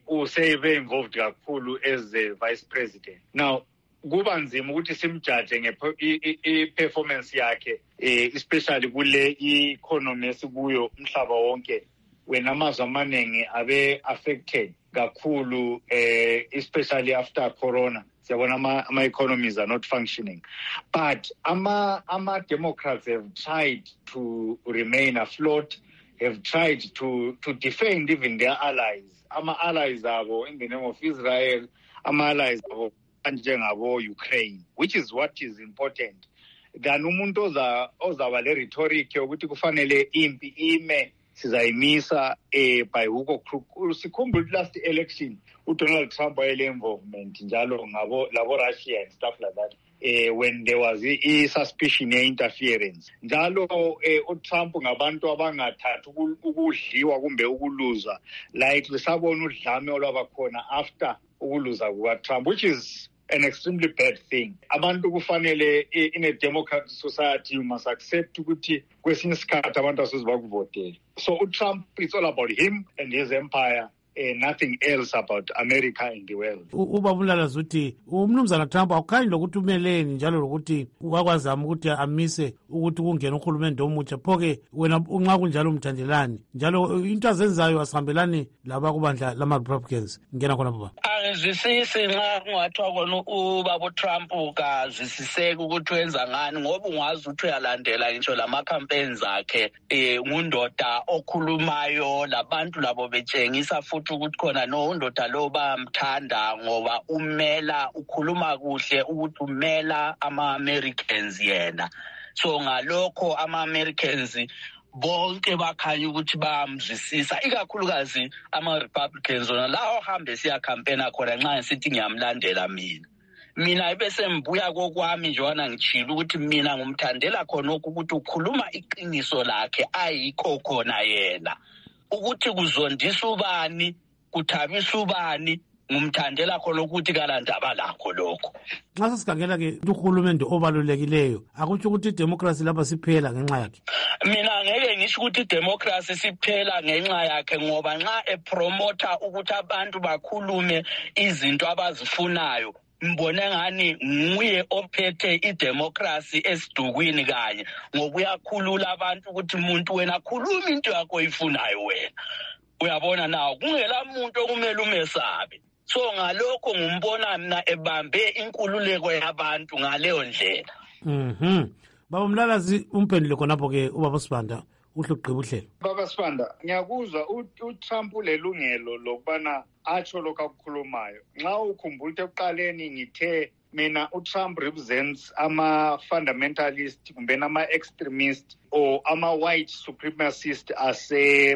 usebe involved kakhulu as a vice president. Now kuba nzima ukuthi simjudge nge-performance yakhe especially kule economy esikuyo umhlaba wonke when amazwe amaningi abe affected kakhulu especially after corona. Siyabona ama, ama economies are not functioning, but ama ama Democrats have tried to remain afloat, have tried to to defend even their allies. Ama allies abo in the name of Israel, ama allies abo njengabo Ukraine, which is what is important. Then umuntu oza ozaba le rhetoric yokuthi kufanele impi ime sizayimisa eh by huko sikhumbula last election uDonald Trump wayele involvement njalo ngabo labo Russia and stuff like that eh when there was a suspicion ye interference njalo eh uTrump ngabantu abangathatha ukudliwa kumbe ukuluza like lesabona udlame olwabakhona after ukuluza kuka Trump, which is an extremely bad thing. Abantu kufanele in a democratic society you must accept ukuthi kwesinye isikhathi abantu asizibakuvotela. So uTrump, it's all about him and his empire. Uh, nothing else about America and the world. Ubabulala zuthi umnumzana Trump awukhanyi lokuthi umeleni njalo lokuthi wakwazama ukuthi amise ukuthi kungena uhulumende omutsha phoke wena unxa kunjalo umthandelani njalo into azenzayo asihambelani laba kubandla lama Republicans ngena khona baba. Angizwisisi nxa kungathiwa kona ubaba Trump ukazwisiseka ukuthi wenza ngani ngoba ungazi ukuthi uyalandela ngisho lama campaigns akhe eh ngundoda okhulumayo labantu labo betshengisa futhi ukuthi khona no undoda lo bamthanda ngoba umela ukhuluma kuhle ukuthi umela ama-Americans yena. So ngalokho ama-Americans bonke bakhanya ukuthi bayamzwisisa ikakhulukazi ama-Republicans ona la ohambe siya campaign khona nxa ngisithi ngiyamlandela mina. Mina ebese mbuya kokwami njona ngichila ukuthi mina ngumthandela khona ukuthi ukhuluma iqiniso lakhe ayikho khona yena. Ukuthi kuzondisa ubani kuthabisa ubani ngumthandela khona ukuthi kalandaba lakho lokho. Nxa sesikhangela ke uhulumende obalulekileyo akutsho ukuthi idemocracy lapha siphela ngenxa yakhe. Mina ngeke ngisho ukuthi idemocracy siphela ngenxa yakhe ngoba nxa epromota ukuthi abantu bakhulume izinto abazifunayo mbone ngani nguye ophethe idemocracy esidukwini kanye ngoba uyakhulula abantu ukuthi umuntu wena khuluma into yakho oyifunayo wena. Uyabona nawo kungela muntu okumele umesabe. So ngalokho ngumbona mina ebambe inkululeko yabantu ngaleyo ndlela. Mhm. Baba Mlalazi umphendule khonapho ke ubaba Sibanda uhle ugqiba uhlelo. Baba Sibanda ngiyakuzwa uTrump ulelungelo lokubana atsho lokho akukhulumayo. Nxa ukhumbula ukuthi ekuqaleni ngithe mina uTrump represents ama fundamentalist kumbe ama extremist or ama white supremacist ase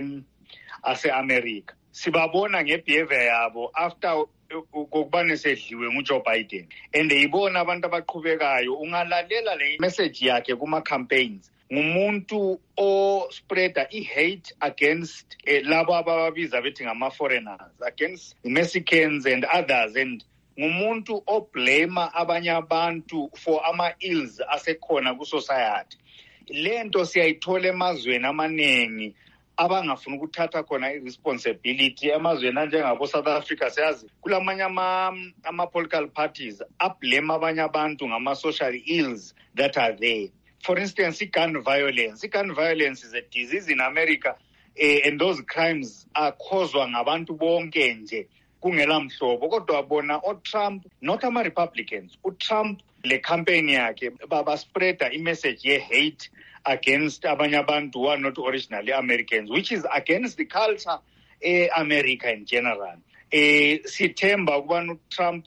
ase America. Sibabona ngebehavior yabo after kokubane sedliwe nguJoe Biden and ibona abantu abaqhubekayo ungalalela le message yakhe kuma campaigns ngumuntu o spreader I hate against eh, labo ababiza bethi ngama foreigners, against the Mexicans and others, and ngumuntu o blame abanye abantu for ama ills asekhona ku society. Lento siyayithola emazweni amaningi abangafuna ukuthatha khona i-responsibility emazweni njengabo South Africa. Siyazi kulamanye ama ama political parties ablame abanye abantu ngama social ills that are there. For instance, gun violence. Gun violence is a disease in America, eh, and those crimes are caused ngabantu bonke nje kungela mhlobo. Kodwa bona uTrump, not ama Republicans, uTrump le campaign yakhe baba spreader i-message ye hate against abanye abantu who are not originally Americans, which is against the culture eh America in general. Eh sithemba ukubana uTrump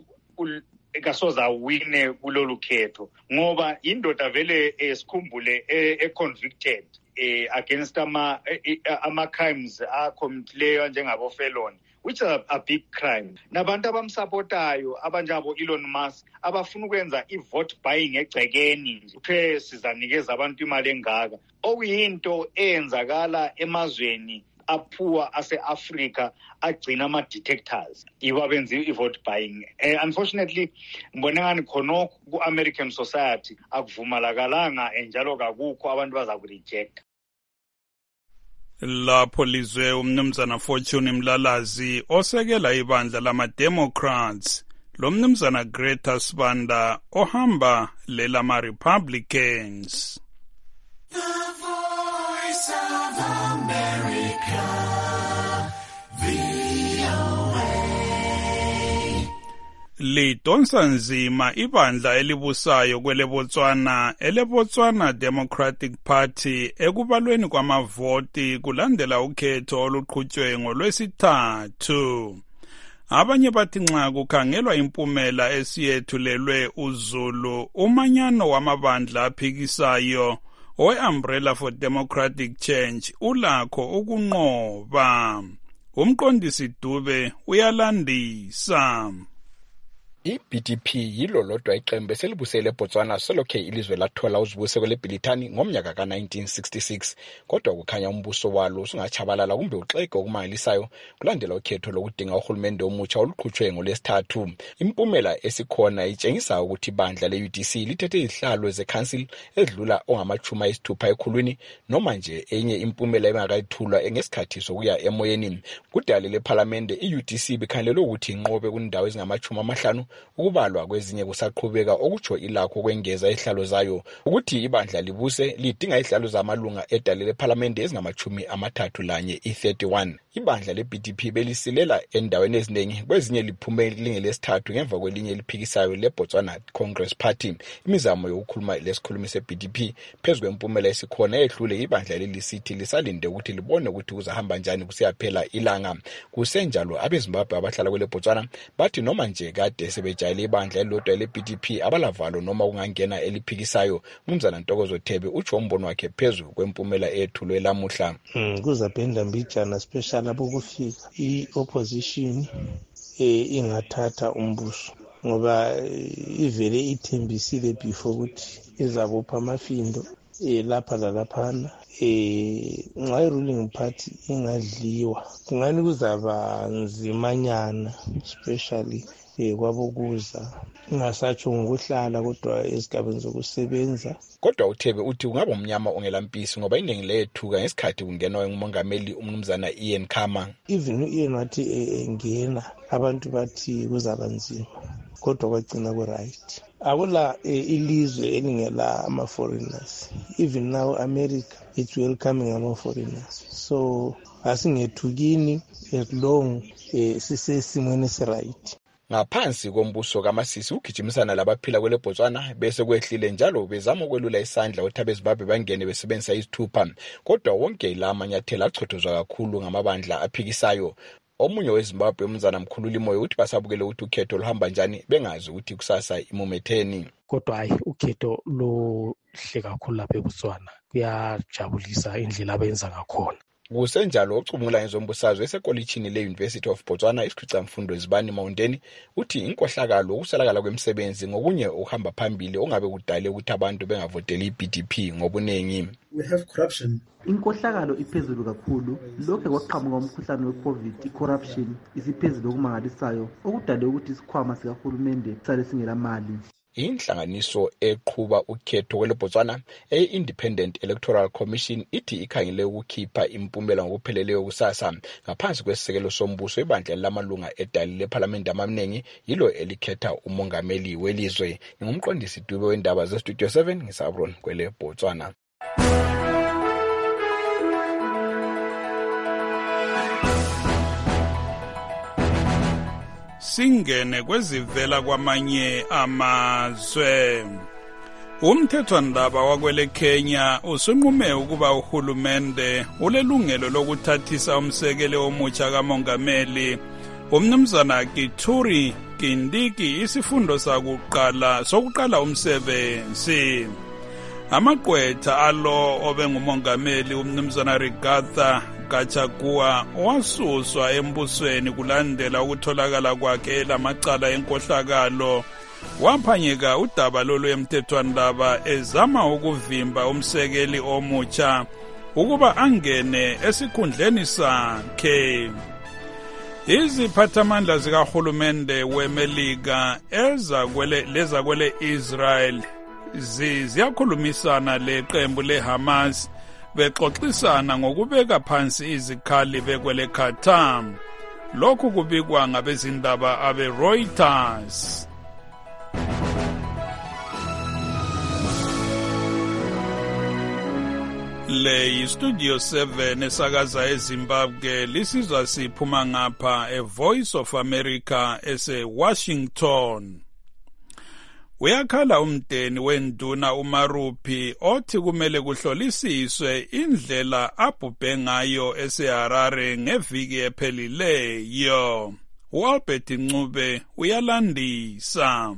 kasoza wine kulolu khetho ngoba indoda vele esikhumbule e convicted eh against ama ama crimes a commitleyo njengabo felon, which are a big crime. Nabantu abamsupportayo abanjabo Elon Musk abafuna ukwenza i-vote buying egcekeni uthe sizanikeza abantu imali engaka okuyinto eyenzakala emazweni aphuwa ase-Africa agcina ama-detectors yibo abenza i-vote buying. Uh, unfortunately ngibone ngani khonokho ku-American society akuvumalakalanga njalo kakukho abantu baza kurejecta. Lapho lizwe umnumzana Fortune Mlalazi osekela ibandla lama-Democrats lo mnumzana Greta Sibanda ohamba lelama-Republicans. The Voice of America, V O A. Lidonsa nzima ibandla elibusayo kwele Botswana ele Botswana Democratic Party ekubalweni kwamavoti kulandela ukhetho oluqhutshwe ngolwesithathu. Abanye bathi nxa kukhangelwa impumela esiyethulelwe uZulu umanyano wamabandla aphikisayo we-Umbrella for Democratic Change ulakho ukunqoba. Umqondisi Dube uyalandisa. I-B D P yilo lodwa iqembu eselibusele eBotswana selokhe ilizwe lathola uzibuse kwelebhilithani ngomnyaka ka nineteen sixty-six, kodwa kukhanya umbuso walo usungachabalala kumbe uxege okumangalisayo kulandela ukhetho lokudinga uhulumende omutsha oluqhutshwe ngolwesithathu. Impumela esikhona itshengisa ukuthi ibandla le-U D C lithethe izihlalo ze-council edlula ongamachuma ayisithupha ekhulwini, noma nje enye impumela engakayithulwa ngesikhathi sokuya emoyeni. Kudala lephalamende i-U D C bikhangelelwe ukuthi inqobe kundawo ezingamachuma amahlanu, ukubalwa kwezinye kusaqhubeka okutsho ilakho kwengeza ihlalo zayo. Ukuthi ibandla libuse lidinga ihlalo zamalunga edale lephalamende ezingamachumi amathathu lanye i-thirty-one. Ibandla le-B D P belisilela endaweni eziningi, kwezinye liphume lingelesithathu ngemva kwelinye eliphikisayo le-Botswana Congress Party. Imizamo yokukhuluma lesikhulumi se-B D P phezu kwempumela esikhona ehlule ibandla lelisithi lisalinde ukuthi libone ukuthi kuzahamba njani kusiyaphela ilanga. Kusenjalo abeZimbabwe abahlala kwele Botswana bathi noma nje kade sebejayele ibandla elilodwa le-B D P abalavalo noma kungangena eliphikisayo. Umnumzana Ntokozo Thebe utsho umbono wakhe phezu kwempumela ethulwe lamuhla. Mm, kuzaphinda mbijana special abokufika i-opposition eh ingathatha umbuso ngoba ivele ithembisile before ukuthi izabopha amafindo eh lapha lalaphana eh nxa i-ruling party ingadliwa kungani kuzaba nzimanyana especially eh kwabokuza ingasatsho ngokuhlala kodwa esigabeni zokusebenza. Kodwa uThebe uthi kungaba umnyama ongelampisi ngoba iningi lethuka ngesikhathi kungenwa ngumongameli umnumzana Ian Khama. Even Ian wathi engena abantu bathi kuzaba nzima kodwa kwagcina ku right. Akula ilizwe elingela ama foreigners. Even now America it's welcoming ama foreigners. So asingethukini as long sisesimweni se right. Ngaphansi kombuso kaMasisi ugijimisana labaphila kwele Botswana bese kwehlile njalo bezama ukwelula isandla ukuthi abeZimbabwe bangene besebenzisa izithupha, kodwa wonke la manyathela achothozwa kakhulu ngamabandla aphikisayo. Omunye weZimbabwe umnumzana Mkhululi Moyo uthi basabukele ukuthi ukhetho luhamba njani bengazi ukuthi kusasa imumetheni. Kodwa hayi ukhetho lo hle kakhulu lapha eBotswana kuyajabulisa indlela abenza ngakhona. Kusenjalo ocubungula ngezombusazwe esekolitshini le-University of Botswana isikhicamfundo Zibani Mountain uthi inkohlakalo ukusalakala kwemisebenzi ngokunye uhamba phambili ongabe kudale ukuthi abantu bengavoteli i-B D P ngobunengi. We have corruption. Inkohlakalo iphezulu kakhulu, lokho kwaqhamuka umkhuhlane we-COVID, i-corruption isiphezulu okumangalisayo okudale ukuthi isikhwama sikahulumende sale singela mali. Inhlanganiso eqhuba ukhetho kwele Botswana e-Independent Electoral Commission ithi ikhangele ukukhipha impumela ngokupheleleyo kusasa ngaphansi kwesisekelo sombuso. Ibandla lamalunga edali lephalamende amaningi yilo elikhetha umongameli welizwe. Ngumqondisi Dube wendaba ze-Studio seven ngisabron kwele Botswana. Singene kwezivela kwamanye amazwe. Umthethwandaba wakwele Kenya usunqume ukuba uhulumende ulelungelo lokuthathisa umsekele omutsha kamongameli umnumzana Kithure Kindiki isifundo sakuqala sokuqala umsebenzi. Amaqwetha alo obengumongameli umnumzana Rigathi Gachagua wasuswa embusweni kulandela ukutholakala kwakhe lamacala enkohlakalo. Waphanyeka udaba lolu emthethwandaba ezama ukuvimba umsekeli omutsha ukuba angene esikhundleni sakhe. Iziphathamandla zikahulumende weMelika ezakwele leza kwele Israel ziyakhulumisana leqembu leHamas bexoxisana ngokubeka phansi izikhali bekwele Qatar. Lokhu kubikwa ngabezindaba abe Reuters. Le Studio seven esakaza eZimbabwe lisizwa siphuma ngapha e Voice of America ese Washington. Uyakhala umdeni wenduna uMarupi othi kumele kuhlolisiswe indlela abhubhe ngayo eseHarare ngeviki ephelileyo. uAlbert Ncube uyalandisa.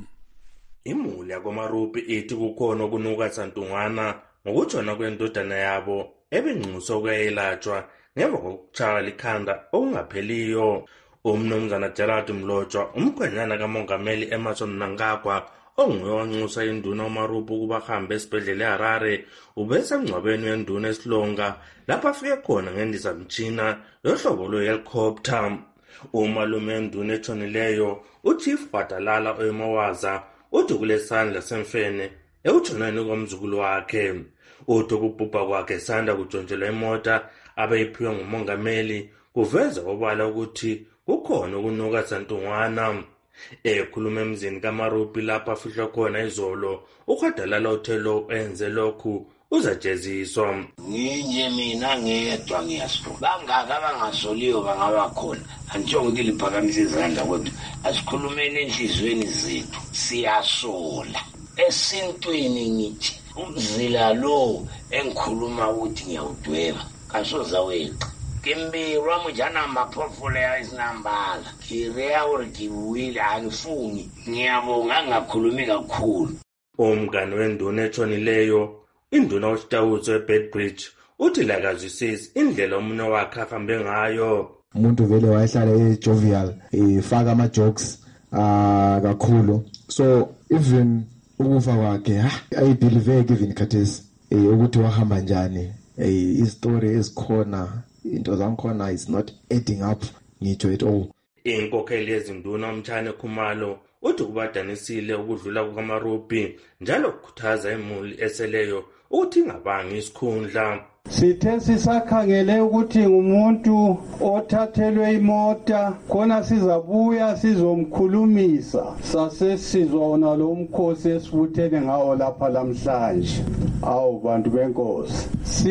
Imuli yakoMarupi ithi kukhona okunuka santungwana ngokutshona kwendodana yabo ebengcuso ukuyelatshwa ngemva kokutshaya likhanda okungapheliyo. Umnumzana Gerald Mlotshwa umkhwenyana kamongameli Emerson Mnangagwa onguye wanxusa induna uMarupi ukuba ahambe esibhedlela eHarare ubesengcwabeni wenduna eSilonga lapho afike khona ngendizamtshina yohlobo lwe-helicopter. Umalume enduna etshonileyo uChief Badalala Oyemawaza uthi kulesandla semfene ekutshoneni komzukulu wakhe. Uthi ukubhubha kwakhe sanda kutshontshelwa imota abeyiphiwe ngumongameli kuveza obala ukuthi kukhona ukunuka santungwana. Ekhuluma emzini kaMarupi lapha afihlwa khona izolo uKhadalala uthelo enze lokhu uzajeziswa. Nginje mina ngedwa ngiyasho bangaka abangasoliyo bangaba khona antsho ukuthi liphakamisa izandla kodwa asikhulumeni enhlizweni zethu siyasola esintweni ngithi umzila lo engikhuluma ukuthi ngiyawudweba kasoza weqa Kimberwa mujana mapofole ya isinambala kirea uri kiwili angifuni ngiyabonga ngakhulumi kakhulu. Umngane wenduna etshonileyo induna uStawuzo eBedbridge uthi lakazwisisi indlela umunwe wakhe ahambe ngayo. Umuntu vele wayehlala ejovial efaka ama jokes ah kakhulu, so even ukufa kwakhe I believe even khathesi ukuthi wahamba njani istory ezikhona into zankhona is not adding up ngitsho at all. Inkokheli yezinduna uMtshane Khumalo uthi kubadanisile ukudlula kukaMarupi njalo ukukhuthaza imuli eseleyo ukuthi ingabanga isikhundla. Sithe sisakhangele ukuthi ngumuntu othathelwe imota khona sizabuya sizomkhulumisa sase sizwa wona lo mkhosi esibuthene ngawo lapha namhlanje. Awu bantu benkosi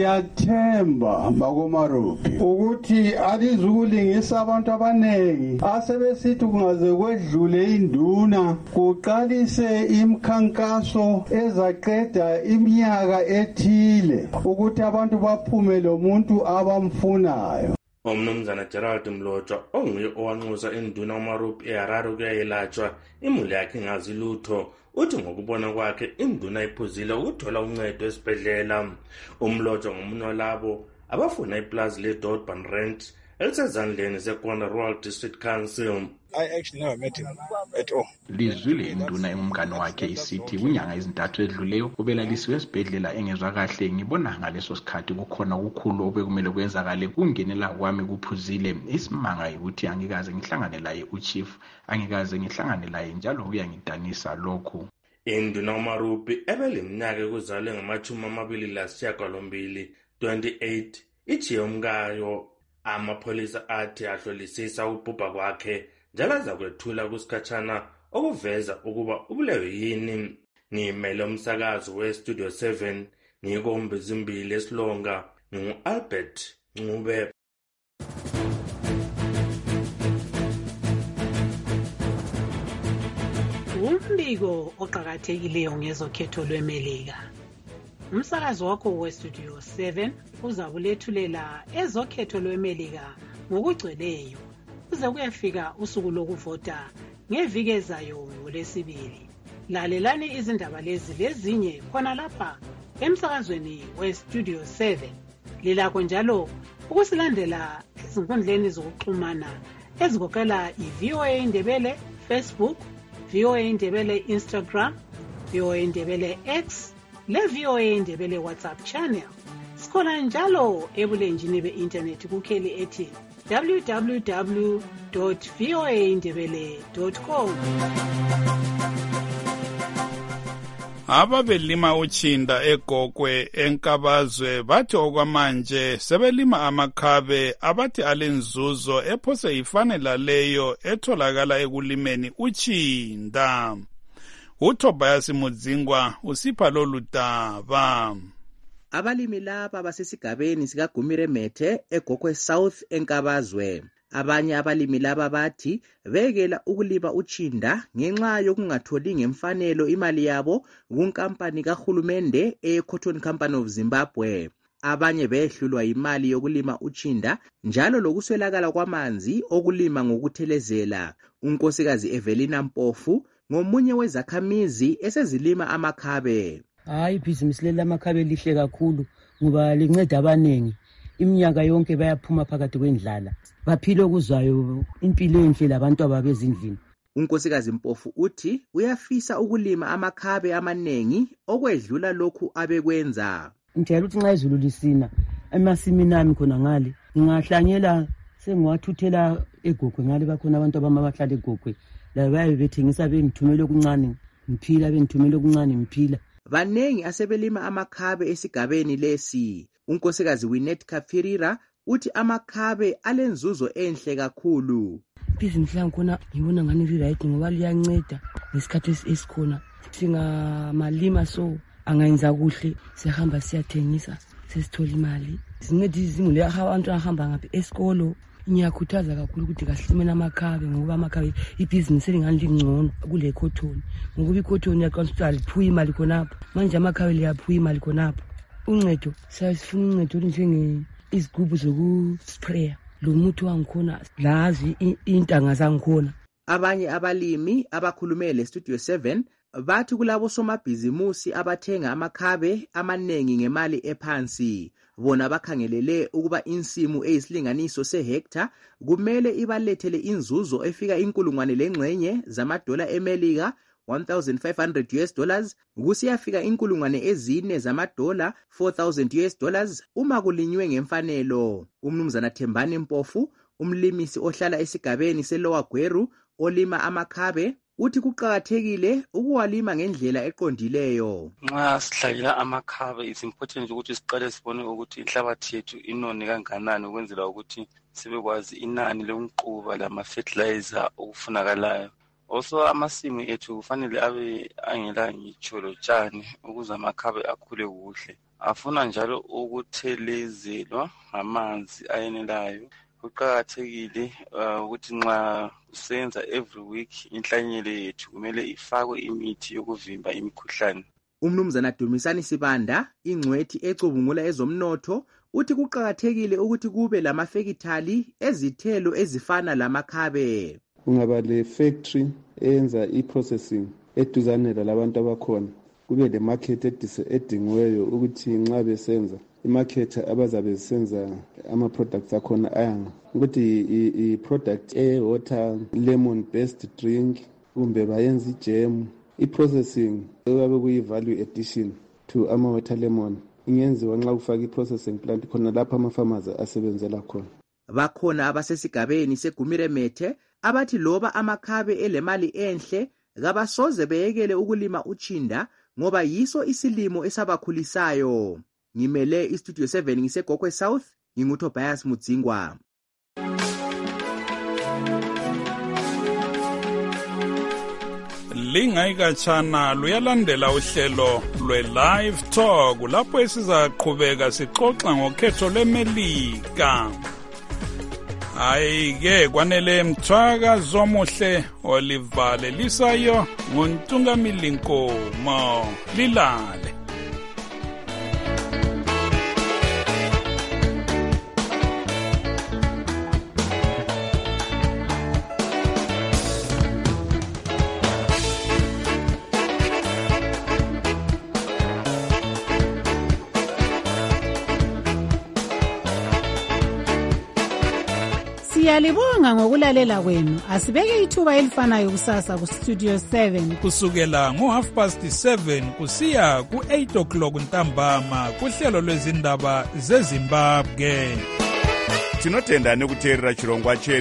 siyathemba bakoMarupi ukuthi alizukulingisa abantu abanengi asebesithi kungaze kwedlule induna kuqalise imkhankaso ezaqeda iminyaka ethile ukuthi abantu baphume lo muntu abamfunayo. Umnumzana Gerald Mlotshwa onguye owanxusa induna uMarupi eHarare ukuyelatshwa imuli yakhe ngazi lutho uthi ngokubona kwakhe induna iphuzile ukuthola uncedo esibhedlela. Umlotshwa ngomunye walabo abafuna iplaza leDorban Rent elisezandleni zeKona Rural District Council. I actually never met him at all. Lizwile induna engumngane wakhe isithi kunyanga ezintathu edluleyo ubelalisiwe esibhedlela engezwa kahle. Ngibona ngaleso sikhathi kukhona ukukhulu obekumele kwenzakale kungenela kwami kuphuzile isimanga ukuthi angikaze ngihlangane laye uChief angikaze ngihlangane laye njalo uyangidanisa lokhu. Induna uMarupi ebeleminyaka ekuzalwe ngamachumi amabili lasishiyagalombili twenty-eight ithi umkayo amapholisa athi ahlolisisa ukubhubha kwakhe njalo azakwethula kusikhatshana okuveza ukuba ubulewe yini. Ngimele umsakazo weStudio seven ngikombe zimbili eSilonga ngu-Albert Ncube. Umbiko oqhakathekileyo ngezokhetho lweMelika. Umsakazo wakho weStudio seven uzakulethulela ezokhetho lweMelika ngokugcweleyo kuze kuyafika usuku lokuvota ngeviki ezayo ngolwesibili. Lalelani izindaba lezi lezinye khona lapha emsakazweni weStudio seven. Lilakho njalo ukusilandela ezinkundleni zokuxhumana ezigoqela iV O A Indebele Facebook, V O A Indebele Instagram, V O A Indebele X, le V O A Indebele WhatsApp channel. sikhona njalo ebulenjini be-internet kukheli ethi w w w dot v o a ndebele dot com. Ababelima utshinda egokwe enkabazwe bathi okwamanje sebelima amakhabe abathi alenzuzo ephose ifanela leyo etholakala ekulimeni utshinda. uTobias Mudzingwa usipha lolu daba. Abalimi laba basesigabeni sikaGumire Methe egokwe South enkabazwe. Abanye abalimi laba bathi bekela ukulima utshinda ngenxa yokungatholi ngemfanelo imali yabo kunkampani kahulumende eCotton Company of Zimbabwe. Abanye behlulwa imali yokulima utshinda njalo lokuswelakala kwamanzi okulima ngokuthelezela. Unkosikazi Evelina Mpofu ngomunye wezakhamizi esezilima amakhabe. Hayi ibhizinisi leli lamakhabe lihle kakhulu ngoba linceda abanengi. Iminyaka yonke bayaphuma phakathi kwendlala. Baphile okuzwayo impilo enhle labantu ababezindlini. Unkosikazi Mpofu uthi uyafisa ukulima amakhabe amanengi okwedlula lokhu abekwenza. Ngicela ukuthi nxa izulu lisina emasimini ami khona ngale ngingahlanyela sengiwathuthela egokwe ngale bakhona abantu abamabahlala egokwe la baye bethengisa bengithumela okuncane ngiphila bengithumela okuncane ngiphila. Banengi asebelima amakhabe esigabeni lesi. Unkosikazi Winet Kafirira uthi amakhabe alenzuzo enhle kakhulu. Ibhizinisi langikhona ngibona ngani li-right ngoba liyanceda ngesikhathi esikhona. Singamalima so angayenza kuhle sihamba siyathengisa sesithola imali. Sinceda izimuli abantu ahamba ngaphi esikolo. Ngiyakhuthaza kakhulu ukuthi kahlime amakhabe ngoba amakhabe ibhizinisi elingani lingcono kule cotton. Ngoba i-cotton yaqonsta liphuya imali khonapho. Manje amakhabe liyaphuya imali khonapho. Uncedo siyafuna uncedo njenge izigubhu zokuspraya lo muthi wangikhona lazi intanga zangikhona. Abanye abalimi abakhulumele Studio seven bathi kulabo somabhizimusi abathenga amakhabe amanengi ngemali ephansi. Bona bakhangelele ukuba insimu eyisilinganiso sehectare kumele ibalethele inzuzo efika inkulungwane lengxenye zamadola eMelika one thousand five hundred US dollars kusiyafika inkulungwane ezine zamadola four thousand US dollars uma kulinywe ngemfanelo. Umnumzana Thembani Mpofu umlimisi ohlala esigabeni seLower Gweru olima amakhabe uthi kuqakathekile ukuwalima ngendlela eqondileyo. Nxa sihlanyela amakhabe it's important ukuthi siqale sibone ukuthi inhlabathi yethu inone kanganani ukwenzela ukuthi sibekwazi inani lomquba lama fertilizer okufunakalayo. Also amasimu ethu kufanele abe angela ngitsho lotshani ukuze amakhabe akhule kuhle. Afuna njalo ukuthelezelwa ngamanzi ayenelayo. Kuqakathekile ukuthi nxa usenza every week inhlanyelo yethu kumele ifakwe imithi yokuvimba imikhuhlane. Umnumzana Dumisani Sibanda ingcwethi ecubungula ezomnotho uthi kuqakathekile ukuthi kube lamafekithali ezithelo ezifana lamakhabe. Kungaba le factory eyenza i-processing eduzane labantu abakhona. Kube le market edingiweyo ukuthi nxa besenza imarket abazabe senza ama products akhona ayanga ukuthi i product e water lemon based drink kumbe bayenza ijam i-processing eyabe kuyi value addition to ama water lemon ingenziwa nxa kufaka i-processing plant khona lapha ama-farmers asebenzela khona. Bakhona abasesigabeni seGumire Methe abathi loba amakhabe elemali enhle kabasoze beyekele ukulima utshinda ngoba yiso isilimo esabakhulisayo. Ngimele iStudio seven ngisegokwe South nginguTobias Mudzingwa. Lingayikatshana luyalandela uhlelo lwe-Live Talk lapho esizaqhubeka sixoxa ngokhetho lweMelika. Hayi-ke kwanele Mthwaka Zomuhle Olivale lisayo nguNtungamili Nkomo lilale. Siyalibonga ngokulalela kwenu. Asibeke ithuba elifanayo kusasa ku Studio seven kusukela ngo half past seven kusiya ku eight o'clock ntambama kuhlelo lwezindaba zeZimbabwe. Tinotenda nekuteerera chirongwa chedu.